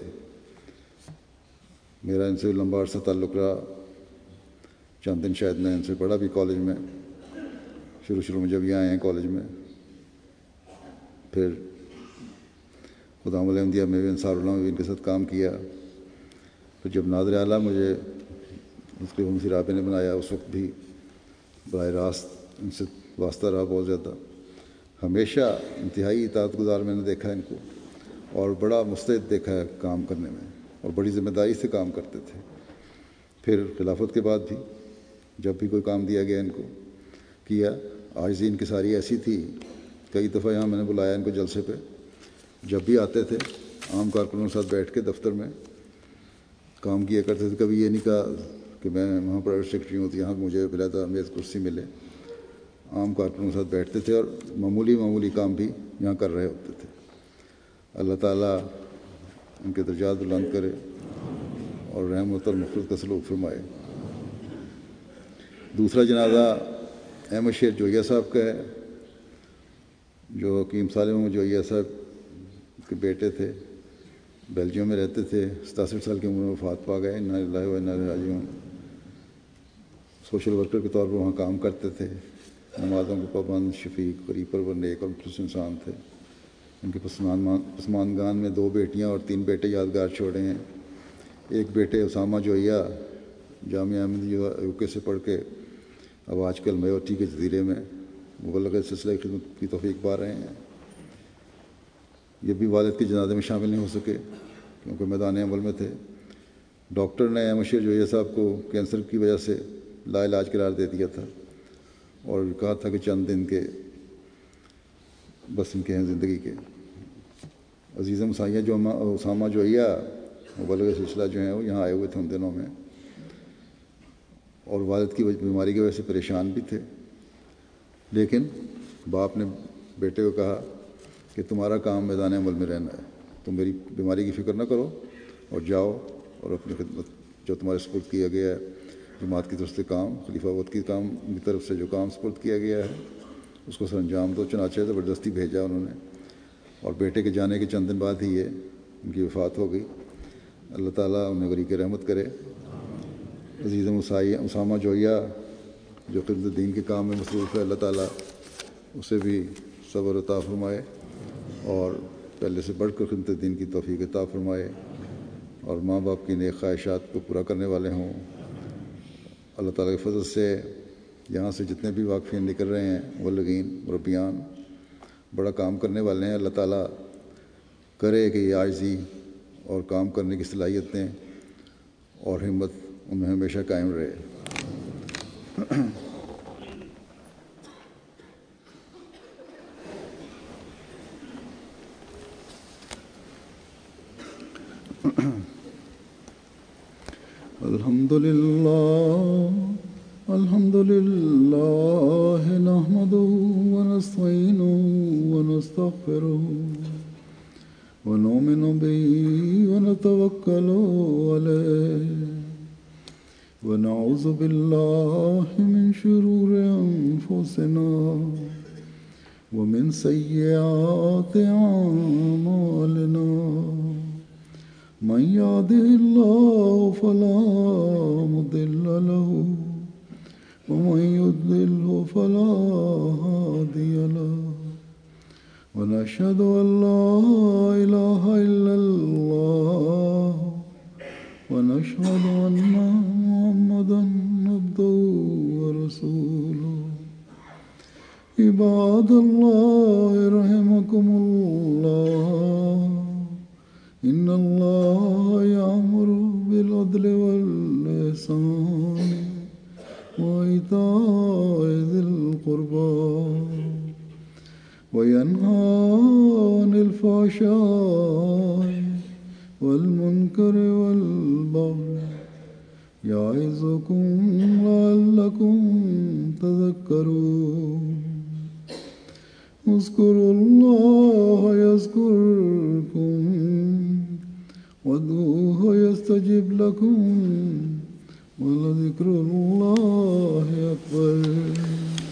میرا ان سے لمبا عرصہ تعلق رہا، چند دن شاید میں ان سے پڑھا بھی کالج میں، شروع میں جب یہ آئے ہیں کالج میں، پھر خدام الحمدیہ میں بھی انصار اللہ میں بھی ان کے ساتھ کام کیا، پھر جب ناظر اعلیٰ مجھے اس کے مسیح رابع نے بنایا اس وقت بھی براہ راست ان سے واسطہ رہا بہت زیادہ۔ ہمیشہ انتہائی اطاعت گزار میں نے دیکھا ان کو اور بڑا مستعد دیکھا ہے کام کرنے میں، اور بڑی ذمہ داری سے کام کرتے تھے۔ پھر خلافت کے بعد بھی جب بھی کوئی کام دیا گیا ان کو کیا۔ عاجزی ان کی ساری ایسی تھی، کئی دفعہ یہاں میں نے بلایا ان کو جلسے پہ، جب بھی آتے تھے عام کارکنوں کے ساتھ بیٹھ کے دفتر میں کام کیا کرتے تھے۔ کبھی یہ نہیں کہا کہ میں وہاں پرائیویٹ سیکرٹری ہوں تو یہاں مجھے علیحدہ میز کرسی ملے، عام کارکنوں کے ساتھ بیٹھتے تھے اور معمولی کام بھی یہاں کر رہے ہوتے تھے۔ اللہ تعالیٰ ان کے درجات بلند کرے اور رحمت اور مغفرت کا سلوک فرمائے۔ دوسرا جنازہ احمد شیر جویہ صاحب کا ہے، جو حکیم سالم جویہ صاحب کے بیٹے تھے، بیلجیم میں رہتے تھے، 67 سال کی عمر میں وفات پا گئے، انا للہ و انا الیہ راجعون۔ سوشل ورکر کے طور پر وہاں کام کرتے تھے، نمازوں کے پابند، شفیق، قریب پرور، نیک اور مخلص انسان تھے۔ ان کے پسماندگان میں 2 بیٹیاں اور 3 بیٹے یادگار چھوڑے ہیں۔ ایک بیٹے اسامہ جویہ جامعہ احمدیہ UK سے پڑھ کے اب آج کل میوٹی کے جزیرے میں مبلغ سلسلہ خدمت کی توفیق پا رہے ہیں۔ یہ بھی والد کے جنازے میں شامل نہیں ہو سکے کیونکہ میدان عمل میں تھے۔ ڈاکٹر نے احمد شیر جویہ صاحب کو کینسر کی وجہ سے لا علاج قرار دے دیا تھا اور کہا تھا کہ چند دن کے بس ان کے ہیں زندگی کے۔ عزیز مسائیہ جو اسامہ جویہ مبلغ سلسلہ جو ہیں وہ یہاں آئے ہوئے تھے ان دنوں میں، اور والد کی بیماری کی وجہ سے پریشان بھی تھے، لیکن باپ نے بیٹے کو کہا کہ تمہارا کام میدان عمل میں رہنا ہے، تم میری بیماری کی فکر نہ کرو اور جاؤ اور اپنی خدمت جو تمہارے سپرد کیا گیا ہے، جماعت کی طرف سے کام، خلیفہ وقت کی کام کی طرف سے جو کام سپرد کیا گیا ہے اس کو سر انجام دو۔ چنانچہ زبردستی بھیجا انہوں نے، اور بیٹے کے جانے کے چند دن بعد ہی ان کی وفات ہو گئی۔ اللہ تعالیٰ انہیں غریق رحمت کرے۔ عزیز اسامہ جویہ جو خدمت دین کے کام میں مصروف ہے، اللہ تعالیٰ اسے بھی صبر عطا فرمائے اور پہلے سے بڑھ کر خدمت دین کی توفیق عطا فرمائے، اور ماں باپ کی نیک خواہشات کو پورا کرنے والے ہوں۔ اللہ تعالیٰ کے فضل سے یہاں سے جتنے بھی واقفین نکل رہے ہیں، مبلغین، مربیان، بڑا کام کرنے والے ہیں۔ اللہ تعالیٰ کرے کہ یہ عاجزی اور کام کرنے کی صلاحیتیں اور ہمت ان میں ہمیشہ قائم رہے۔ الحمد للہ نحمده ونستعینه ونستغفره ونؤمن به ونتوکل علیہ ونعوذ باللہ من شرور انفسنا ومن سیئات اعمالنا من يهده الله فلا مضل له ومن يضلل فلا هادي له ونشهد أن لا إله إلا الله ونشهد أن محمدا عبده ورسوله عباد الله رحمكم الله إن الله يأمر بالعدل والإحسان وإيتاء ذي القربى وينهى عن الفحشاء والمنكر والبغي يعظكم لعلكم تذكرون اذكروا الله يذكركم وادعوه يستجب لكم ولذكر الله أكبر